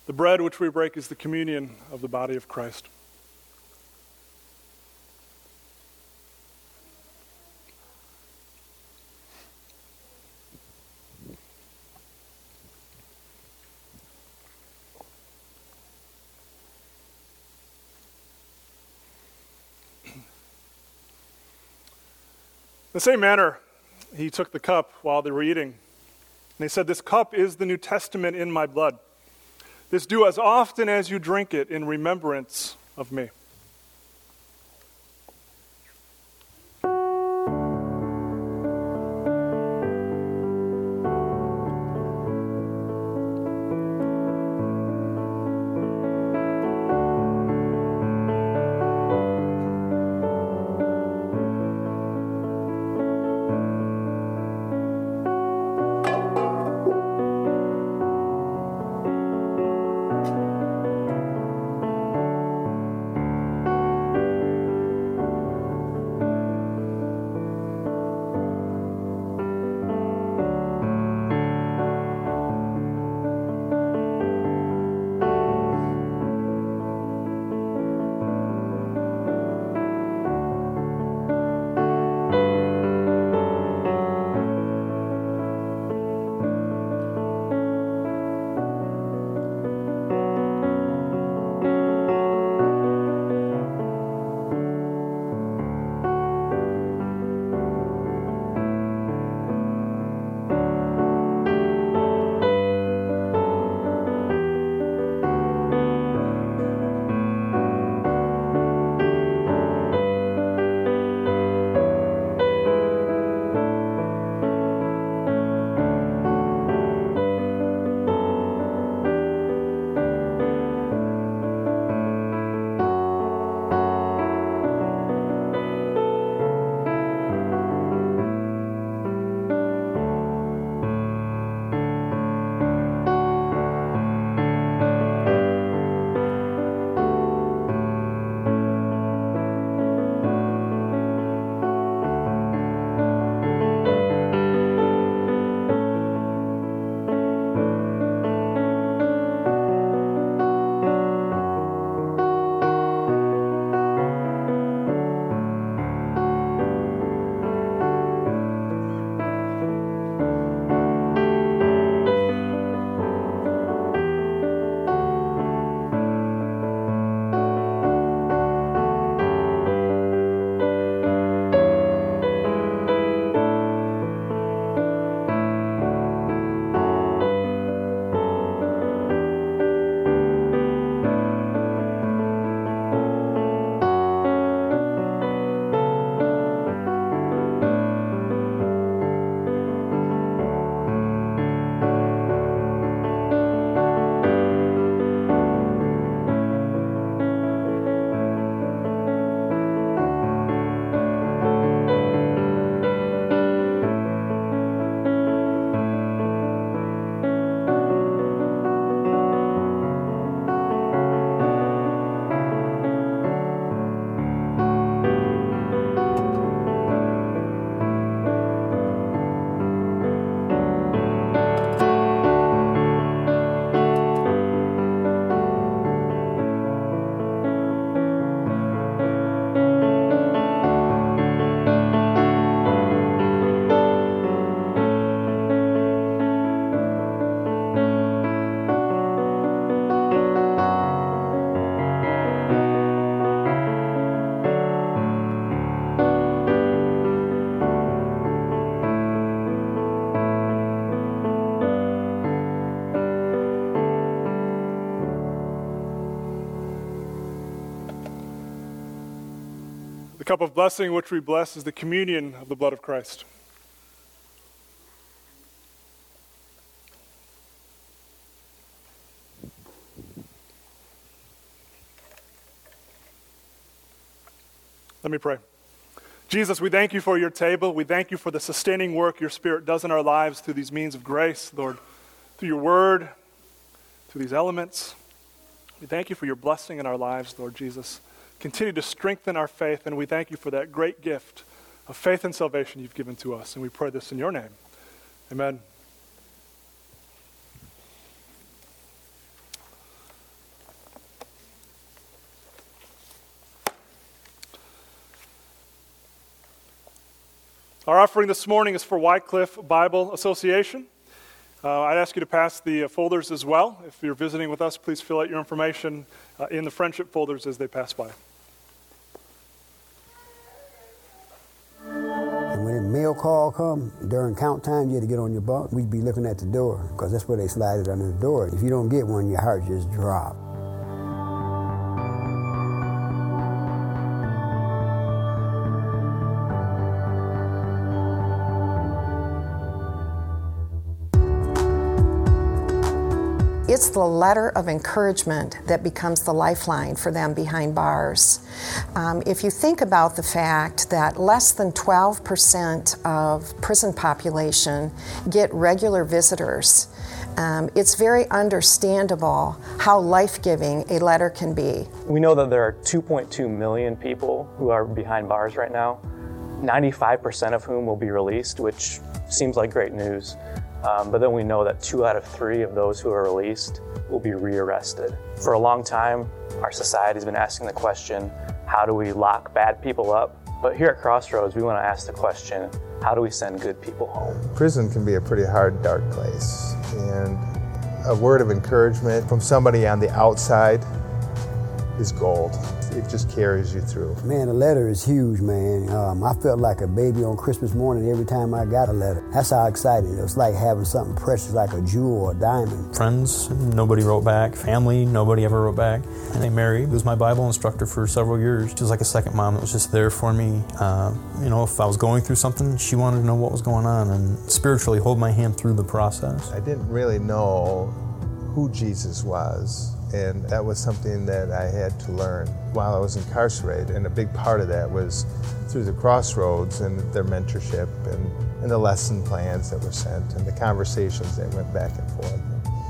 Speaker 3: The bread which we break is the communion of the body of Christ. In the same manner, he took the cup while they were eating, and he said, "This cup is the New Testament in my blood. This do as often as you drink it in remembrance of me." The cup of blessing which we bless is the communion of the blood of Christ. Let me pray. Jesus, we thank you for your table. We thank you for the sustaining work your Spirit does in our lives through these means of grace, Lord, through your word, through these elements. We thank you for your blessing in our lives, Lord Jesus. Continue to strengthen our faith, and we thank you for that great gift of faith and salvation you've given to us. And we pray this in your name. Amen. Our offering this morning is for Wycliffe Bible Association. Uh, I'd ask you to pass the uh, folders as well. If you're visiting with us, please fill out your information uh, in the friendship folders as they pass by.
Speaker 6: And when a mail call come during count time, you had to get on your bunk. We'd be looking at the door because that's where they slide it under the door. If you don't get one, your heart just drops.
Speaker 7: It's the letter of encouragement that becomes the lifeline for them behind bars. Um, if you think about the fact that less than twelve percent of prison population get regular visitors, um, it's very understandable how life-giving a letter can be.
Speaker 8: We know that there are two point two million people who are behind bars right now, ninety-five percent of whom will be released, which seems like great news. Um, but then we know that two out of three of those who are released will be rearrested. For a long time, our society's been asking the question, how do we lock bad people up? But here at Crossroads, we want to ask the question, how do we send good people home?
Speaker 9: Prison can be a pretty hard, dark place. And a word of encouragement from somebody on the outside is gold. It just carries you through.
Speaker 6: Man, the letter is huge, man. Um, I felt like a baby on Christmas morning every time I got a letter. That's how excited. It was like having something precious like a jewel or a diamond.
Speaker 10: Friends, nobody wrote back. Family, nobody ever wrote back. And then Mary was my Bible instructor for several years. She was like a second mom that was just there for me. Uh, you know, if I was going through something, she wanted to know what was going on and spiritually hold my hand through the process.
Speaker 9: I didn't really know who Jesus was. And that was something that I had to learn while I was incarcerated. And a big part of that was through the Crossroads and their mentorship and, and the lesson plans that were sent and the conversations that went back and forth.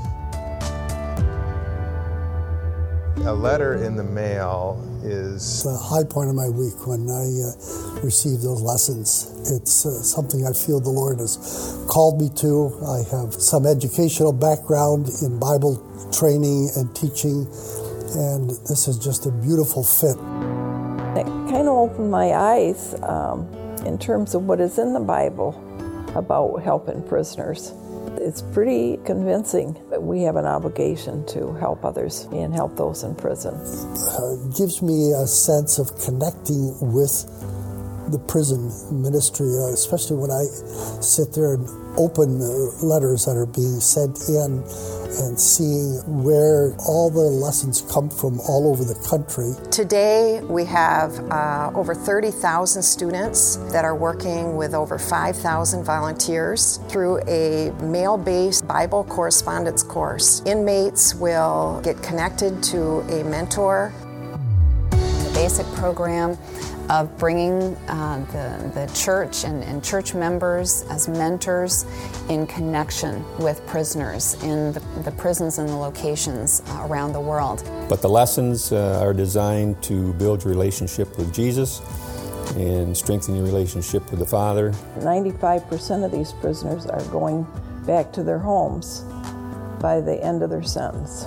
Speaker 9: A letter in the mail is
Speaker 11: the high point of my week when I uh, receive those lessons. It's uh, something I feel the Lord has called me to. I have some educational background in Bible training and teaching, and this is just a beautiful fit.
Speaker 12: It kind of opened my eyes um, in terms of what is in the Bible about helping prisoners. It's pretty convincing that we have an obligation to help others and help those in prison.
Speaker 11: Uh, it gives me a sense of connecting with the prison ministry, uh, especially when I sit there and open uh, letters that are being sent in and seeing where all the lessons come from all over the country.
Speaker 7: Today we have uh, over thirty thousand students that are working with over five thousand volunteers through a mail-based Bible correspondence course. Inmates will get connected to a mentor.
Speaker 13: The basic program of bringing uh, the, the church and, and church members as mentors in connection with prisoners in the, the prisons and the locations uh, around the world.
Speaker 14: But the lessons uh, are designed to build your relationship with Jesus and strengthen your relationship with the Father.
Speaker 12: ninety-five percent of these prisoners are going back to their homes by the end of their sentence.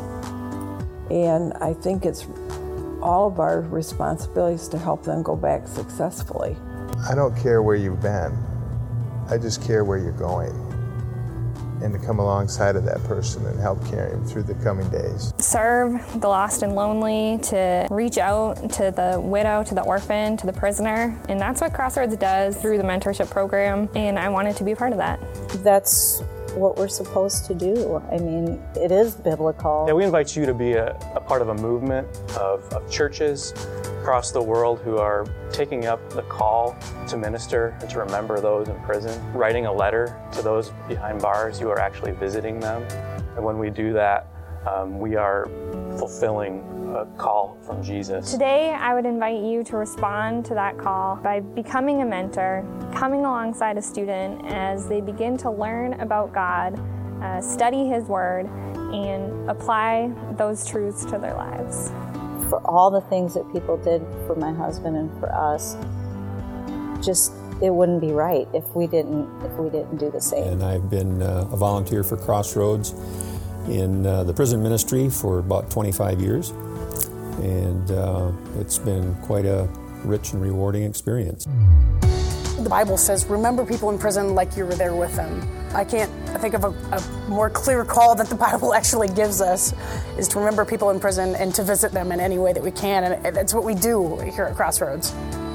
Speaker 12: And I think it's all of our responsibilities to help them go back successfully.
Speaker 9: I don't care where you've been. I just care where you're going. And to come alongside of that person and help carry him through the coming days.
Speaker 15: Serve the lost and lonely, to reach out to the widow, to the orphan, to the prisoner. And that's what Crossroads does through the mentorship program. And I wanted to be a part of that.
Speaker 16: That's what we're supposed to do. I mean, it is biblical.
Speaker 8: Yeah, we invite you to be a, a part of a movement of, of churches across the world who are taking up the call to minister and to remember those in prison, writing a letter to those behind bars. You are actually visiting them. And when we do that, um, we are fulfilling a call from Jesus.
Speaker 15: Today, I would invite you to respond to that call by becoming a mentor, coming alongside a student as they begin to learn about God, uh, study His Word, and apply those truths to their lives.
Speaker 16: For all the things that people did for my husband and for us, just it wouldn't be right if we didn't if we didn't do the same.
Speaker 14: And I've been uh, a volunteer for Crossroads in uh, the prison ministry for about twenty-five years. And uh, it's been quite a rich and rewarding experience.
Speaker 17: The Bible says, remember people in prison like you were there with them. I can't think of a, a more clear call that the Bible actually gives us, is to remember people in prison and to visit them in any way that we can, and that's what we do here at Crossroads.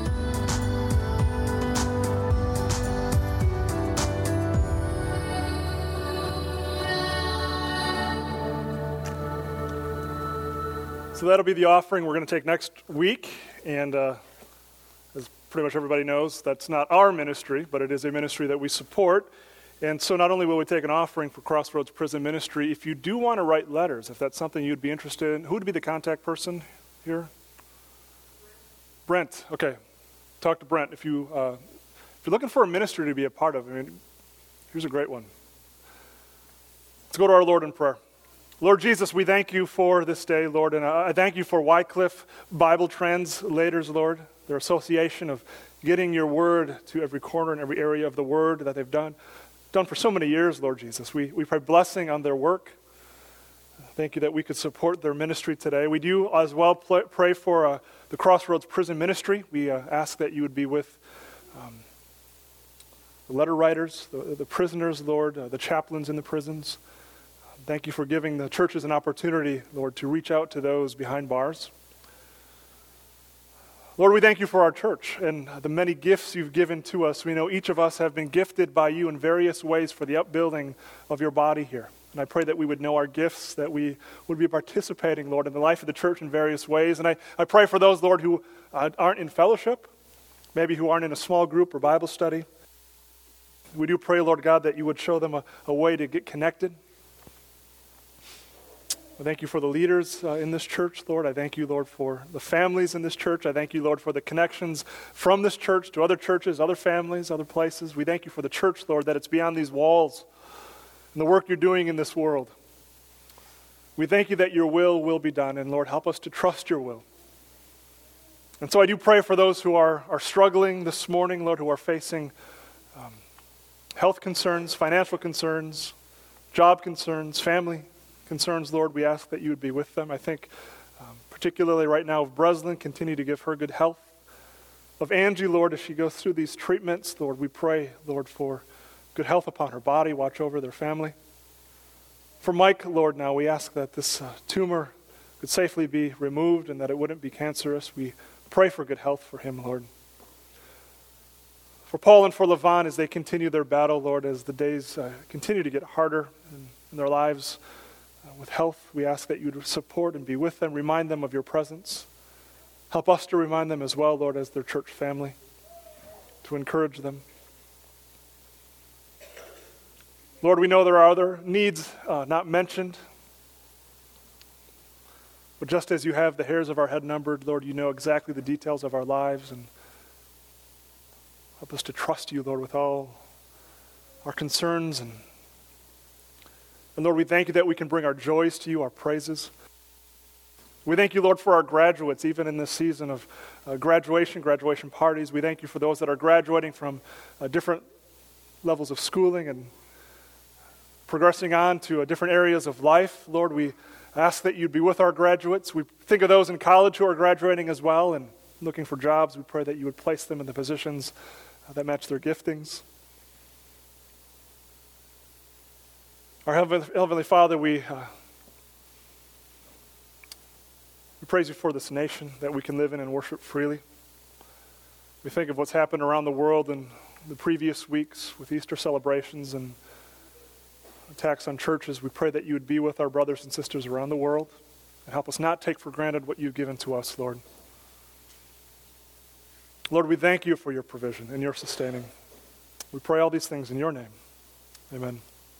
Speaker 3: So that'll be the offering we're going to take next week, and uh, as pretty much everybody knows, that's not our ministry, but it is a ministry that we support. And so not only will we take an offering for Crossroads Prison Ministry, if you do want to write letters, if that's something you'd be interested in, who would be the contact person here? Brent. Okay. Talk to Brent. If, you, uh, if you're looking for a ministry to be a part of, I mean, here's a great one. Let's go to our Lord in prayer. Lord Jesus, we thank you for this day, Lord, and I thank you for Wycliffe Bible Translators, Lord, their association of getting your word to every corner and every area of the word that they've done, done for so many years, Lord Jesus. We, we pray blessing on their work. Thank you that we could support their ministry today. We do as well pl- pray for uh, the Crossroads Prison Ministry. We uh, ask that you would be with um, the letter writers, the, the prisoners, Lord, uh, the chaplains in the prisons. Thank you for giving the churches an opportunity, Lord, to reach out to those behind bars. Lord, we thank you for our church and the many gifts you've given to us. We know each of us have been gifted by you in various ways for the upbuilding of your body here. And I pray that we would know our gifts, that we would be participating, Lord, in the life of the church in various ways. And I, I pray for those, Lord, who uh, aren't in fellowship, maybe who aren't in a small group or Bible study. We do pray, Lord God, that you would show them a, a way to get connected. I thank you for the leaders uh, in this church, Lord. I thank you, Lord, for the families in this church. I thank you, Lord, for the connections from this church to other churches, other families, other places. We thank you for the church, Lord, that it's beyond these walls and the work you're doing in this world. We thank you that your will will be done, and Lord, help us to trust your will. And so I do pray for those who are, are struggling this morning, Lord, who are facing um, health concerns, financial concerns, job concerns, family concerns, Lord. We ask that you would be with them. I think um, particularly right now of Breslin, continue to give her good health. Of Angie, Lord, as she goes through these treatments, Lord, we pray, Lord, for good health upon her body. Watch over their family. For Mike, Lord, now we ask that this uh, tumor could safely be removed and that it wouldn't be cancerous. We pray for good health for him, Lord. For Paul and for Levon as they continue their battle, Lord, as the days uh, continue to get harder in, in their lives, with health, we ask that you would support and be with them, remind them of your presence. Help us to remind them as well, Lord, as their church family, to encourage them. Lord, we know there are other needs uh, not mentioned, but just as you have the hairs of our head numbered, Lord, you know exactly the details of our lives, and help us to trust you, Lord, with all our concerns. And And Lord, we thank you that we can bring our joys to you, our praises. We thank you, Lord, for our graduates, even in this season of uh, graduation, graduation parties. We thank you for those that are graduating from uh, different levels of schooling and progressing on to uh, different areas of life. Lord, we ask that you'd be with our graduates. We think of those in college who are graduating as well and looking for jobs. We pray that you would place them in the positions uh, that match their giftings. Our Heavenly Father, we, uh, we praise you for this nation that we can live in and worship freely. We think of what's happened around the world in the previous weeks with Easter celebrations and attacks on churches. We pray that you would be with our brothers and sisters around the world and help us not take for granted what you've given to us, Lord. Lord, we thank you for your provision and your sustaining. We pray all these things in your name. Amen.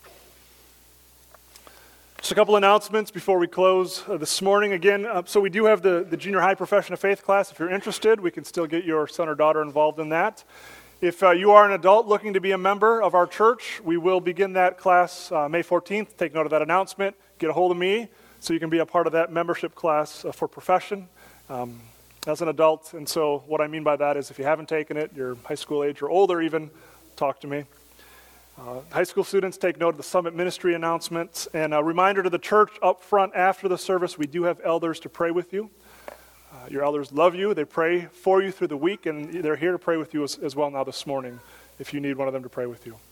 Speaker 3: Just a couple announcements before we close uh, this morning. Again, uh, so we do have the, the junior high profession of faith class. If you're interested, we can still get your son or daughter involved in that. If uh, you are an adult looking to be a member of our church, we will begin that class uh, May fourteenth. Take note of that announcement. Get a hold of me so you can be a part of that membership class uh, for profession um, as an adult. And so what I mean by that is if you haven't taken it, you're high school age or older even, talk to me. Uh, high school students, take note of the Summit Ministry announcements. And a reminder to the church up front after the service, we do have elders to pray with you. Uh, your elders love you. They pray for you through the week, and they're here to pray with you as, as well now this morning if you need one of them to pray with you.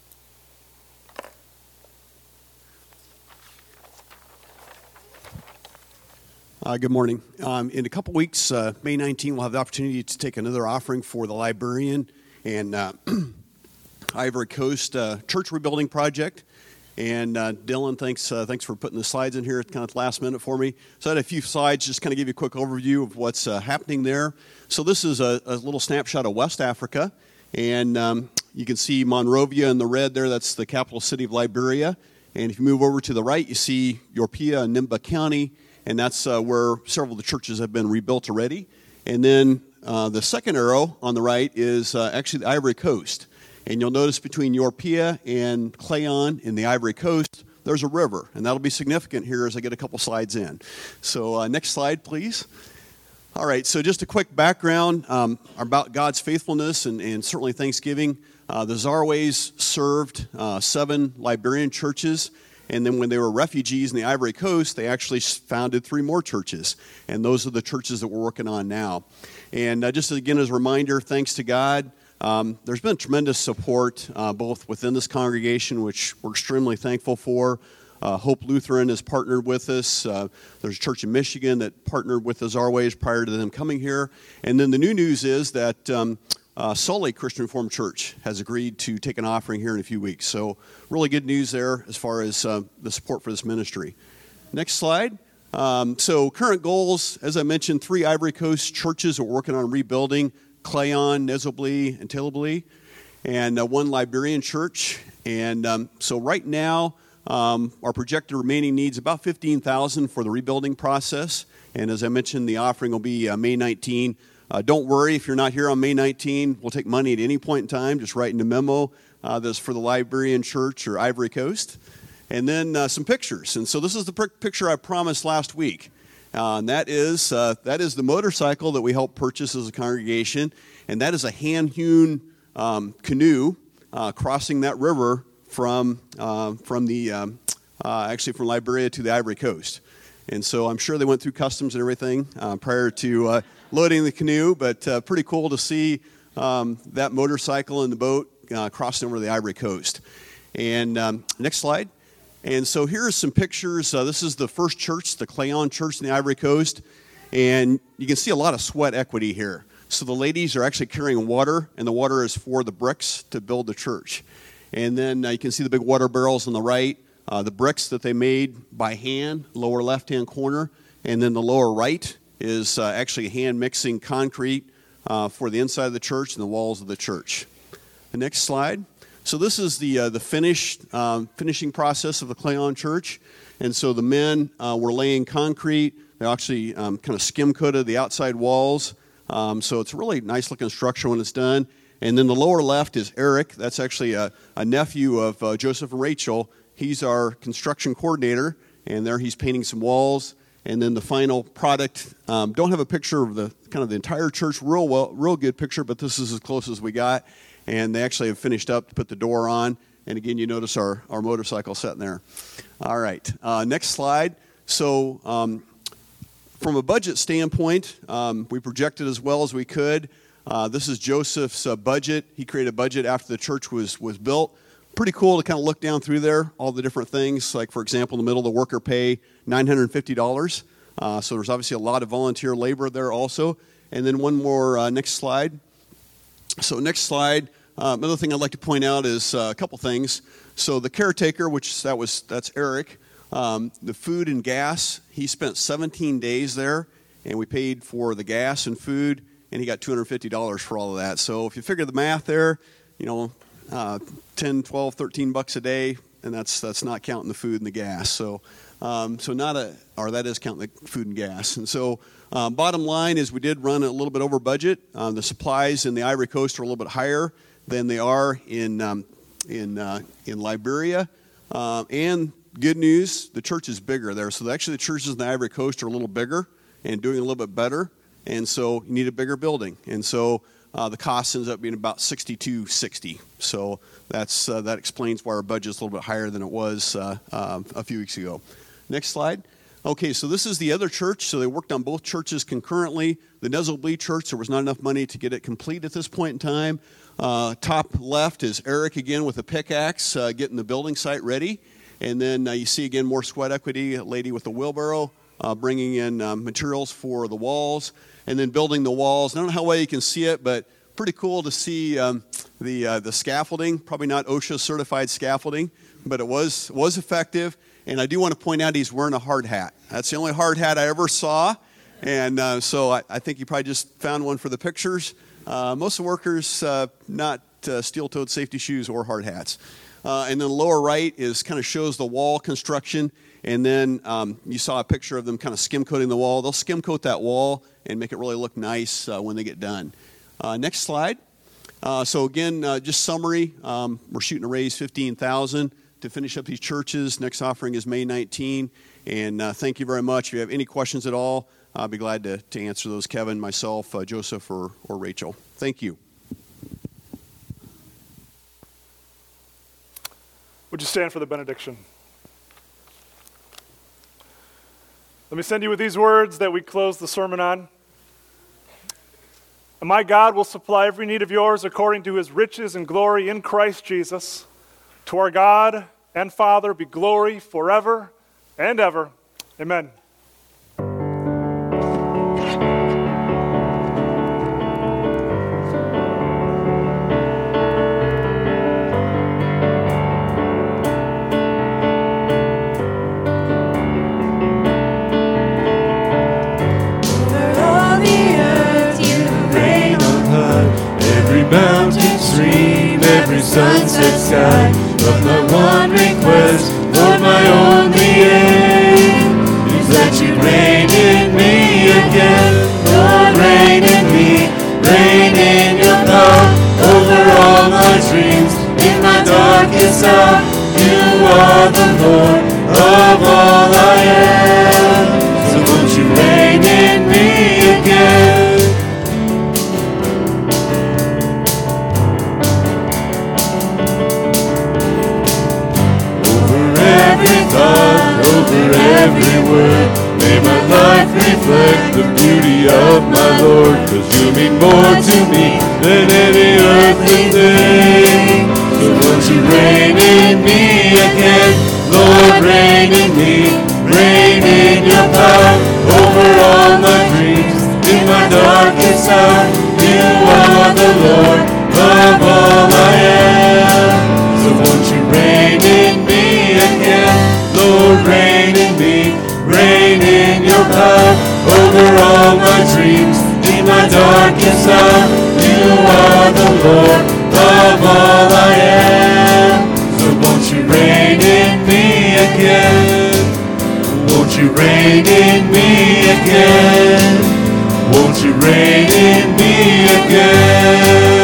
Speaker 18: Uh, good morning. Um, in a couple weeks, uh, May nineteenth, we'll have the opportunity to take another offering for the Liberian and uh, Ivory Coast uh, church rebuilding project. And uh, Dylan, thanks uh, thanks for putting the slides in here at kind of the last minute for me. So I had a few slides, just kind of give you a quick overview of what's uh, happening there. So this is a, a little snapshot of West Africa. And um, you can see Monrovia in the red there. That's the capital city of Liberia. And if you move over to the right, you see Yorpia and Nimba County. And that's uh, where several of the churches have been rebuilt already. And then uh, the second arrow on the right is uh, actually the Ivory Coast. And you'll notice between Yorpia and Clayon in the Ivory Coast, there's a river. And that'll be significant here as I get a couple slides in. So uh, next slide, please. All right, so just a quick background um, about God's faithfulness and, and certainly Thanksgiving. Uh, the Zarways served uh, seven Liberian churches. And then when they were refugees in the Ivory Coast, they actually founded three more churches. And those are the churches that we're working on now. And uh, just again as a reminder, thanks to God, um, there's been tremendous support uh, both within this congregation, which we're extremely thankful for. Uh, Hope Lutheran has partnered with us. Uh, there's a church in Michigan that partnered with the Zarways prior to them coming here. And then the new news is that um, Uh, Sully Christian Reformed Church has agreed to take an offering here in a few weeks. So really good news there as far as uh, the support for this ministry. Next slide. Um, so current goals, as I mentioned, three Ivory Coast churches are working on rebuilding, Clayon, Nezobli, and Telebli, and uh, one Liberian church. And um, so right now, um, our projected remaining needs about fifteen thousand dollars for the rebuilding process. And as I mentioned, the offering will be uh, May nineteenth. Uh, don't worry if you're not here on May nineteenth. We'll take money at any point in time. Just write in the memo uh, that's for the Liberian Church or Ivory Coast. And then uh, some pictures. And so this is the picture I promised last week. Uh, and that is, uh, that is the motorcycle that we helped purchase as a congregation. And that is a hand-hewn um, canoe uh, crossing that river from, uh, from the, um, uh, actually from Liberia to the Ivory Coast. And so I'm sure they went through customs and everything uh, prior to uh, loading the canoe, but uh, pretty cool to see um, that motorcycle and the boat uh, crossing over the Ivory Coast. And um, next slide. And so here are some pictures. Uh, this is the first church, the Clayon Church in the Ivory Coast. And you can see a lot of sweat equity here. So the ladies are actually carrying water, and the water is for the bricks to build the church. And then uh, you can see the big water barrels on the right. Uh, the bricks that they made by hand, lower left-hand corner, and then the lower right is uh, actually hand mixing concrete uh, for the inside of the church and the walls of the church. The next slide. So this is the uh, the finished um, finishing process of the Clayon Church, and so the men uh, were laying concrete. They actually um, kind of skim coated the outside walls, um, so it's a really nice looking structure when it's done. And then the lower left is Eric. That's actually a, a nephew of uh, Joseph and Rachel. He's our construction coordinator, and there he's painting some walls. And then the final product, um, don't have a picture of the kind of the entire church, real well, real good picture, but this is as close as we got. And they actually have finished up to put the door on. And again, you notice our, our motorcycle sitting there. All right, uh, next slide. So um, from a budget standpoint, um, we projected as well as we could. Uh, this is Joseph's uh, budget. He created a budget after the church was was built. Pretty cool to kind of look down through there, all the different things. Like, for example, in the middle, the worker pay nine hundred fifty dollars. Uh, so there's obviously a lot of volunteer labor there also. And then one more, uh, next slide. So next slide, uh, another thing I'd like to point out is uh, a couple things. So the caretaker, which that was that's Eric, um, the food and gas, he spent seventeen days there, and we paid for the gas and food, and he got two hundred fifty dollars for all of that. So if you figure the math there, you know, Uh, ten, twelve, thirteen bucks a day, and that's that's not counting the food and the gas. So, um, so not a, or that is counting the food and gas. And so, um, bottom line is we did run a little bit over budget. Um, the supplies in the Ivory Coast are a little bit higher than they are in um, in uh, in Liberia. Uh, and good news, the church is bigger there. So actually, the churches in the Ivory Coast are a little bigger and doing a little bit better. And so you need a bigger building. And so. Uh, the cost ends up being about sixty-two sixty. So that's uh, that explains why our budget is a little bit higher than it was uh, uh, a few weeks ago. Next slide. Okay, so this is the other church. So they worked on both churches concurrently. The Nuzzleblee Church, there was not enough money to get it complete at this point in time. Uh, top left is Eric again with a pickaxe, uh, getting the building site ready. And then uh, you see again more sweat equity, a lady with a wheelbarrow, uh, bringing in uh, materials for the walls, and then building the walls. I don't know how well you can see it, but pretty cool to see um, the uh, the scaffolding. Probably not OSHA certified scaffolding, but it was was effective. And I do want to point out he's wearing a hard hat. That's the only hard hat I ever saw. And uh, so I, I think you probably just found one for the pictures. Uh, most of the workers, uh, not uh, steel-toed safety shoes or hard hats. Uh, and then the lower right is kind of shows the wall construction. And then um, you saw a picture of them kind of skim coating the wall. They'll skim coat that wall and make it really look nice uh, when they get done. Uh, next slide. Uh, so again, uh, just summary. Um, we're shooting to raise fifteen thousand dollars to finish up these churches. Next offering is May nineteenth. And uh, thank you very much. If you have any questions at all, I'll be glad to, to answer those. Kevin, myself, uh, Joseph, or, or Rachel. Thank you.
Speaker 3: Would you stand for the benediction? Let me send you with these words that we close the sermon on. And my God will supply every need of yours according to his riches and glory in Christ Jesus. To our God and Father be glory forever and ever. Amen.
Speaker 2: Mountain stream, every sunset sky, but my one request, Lord, my only aim, is that you reign in me again. Lord, reign in me, reign in your power, over all my dreams, in my darkest hour, you are the Lord of all I am. So won't you reign in me again? Over every word, may my life reflect the beauty of my Lord, 'cause you mean more to me than any earthly thing. So won't you reign in me again, Lord, reign in me, reign in your power, over all my dreams, in my darkest hour, you are the Lord of all I am. So won't you reign in me again, Lord, reign in me, reign in your power, over all my dreams, in my darkest hour, you are the Lord of all I am. So won't you reign in me again, won't you reign in me again, won't you reign in me again.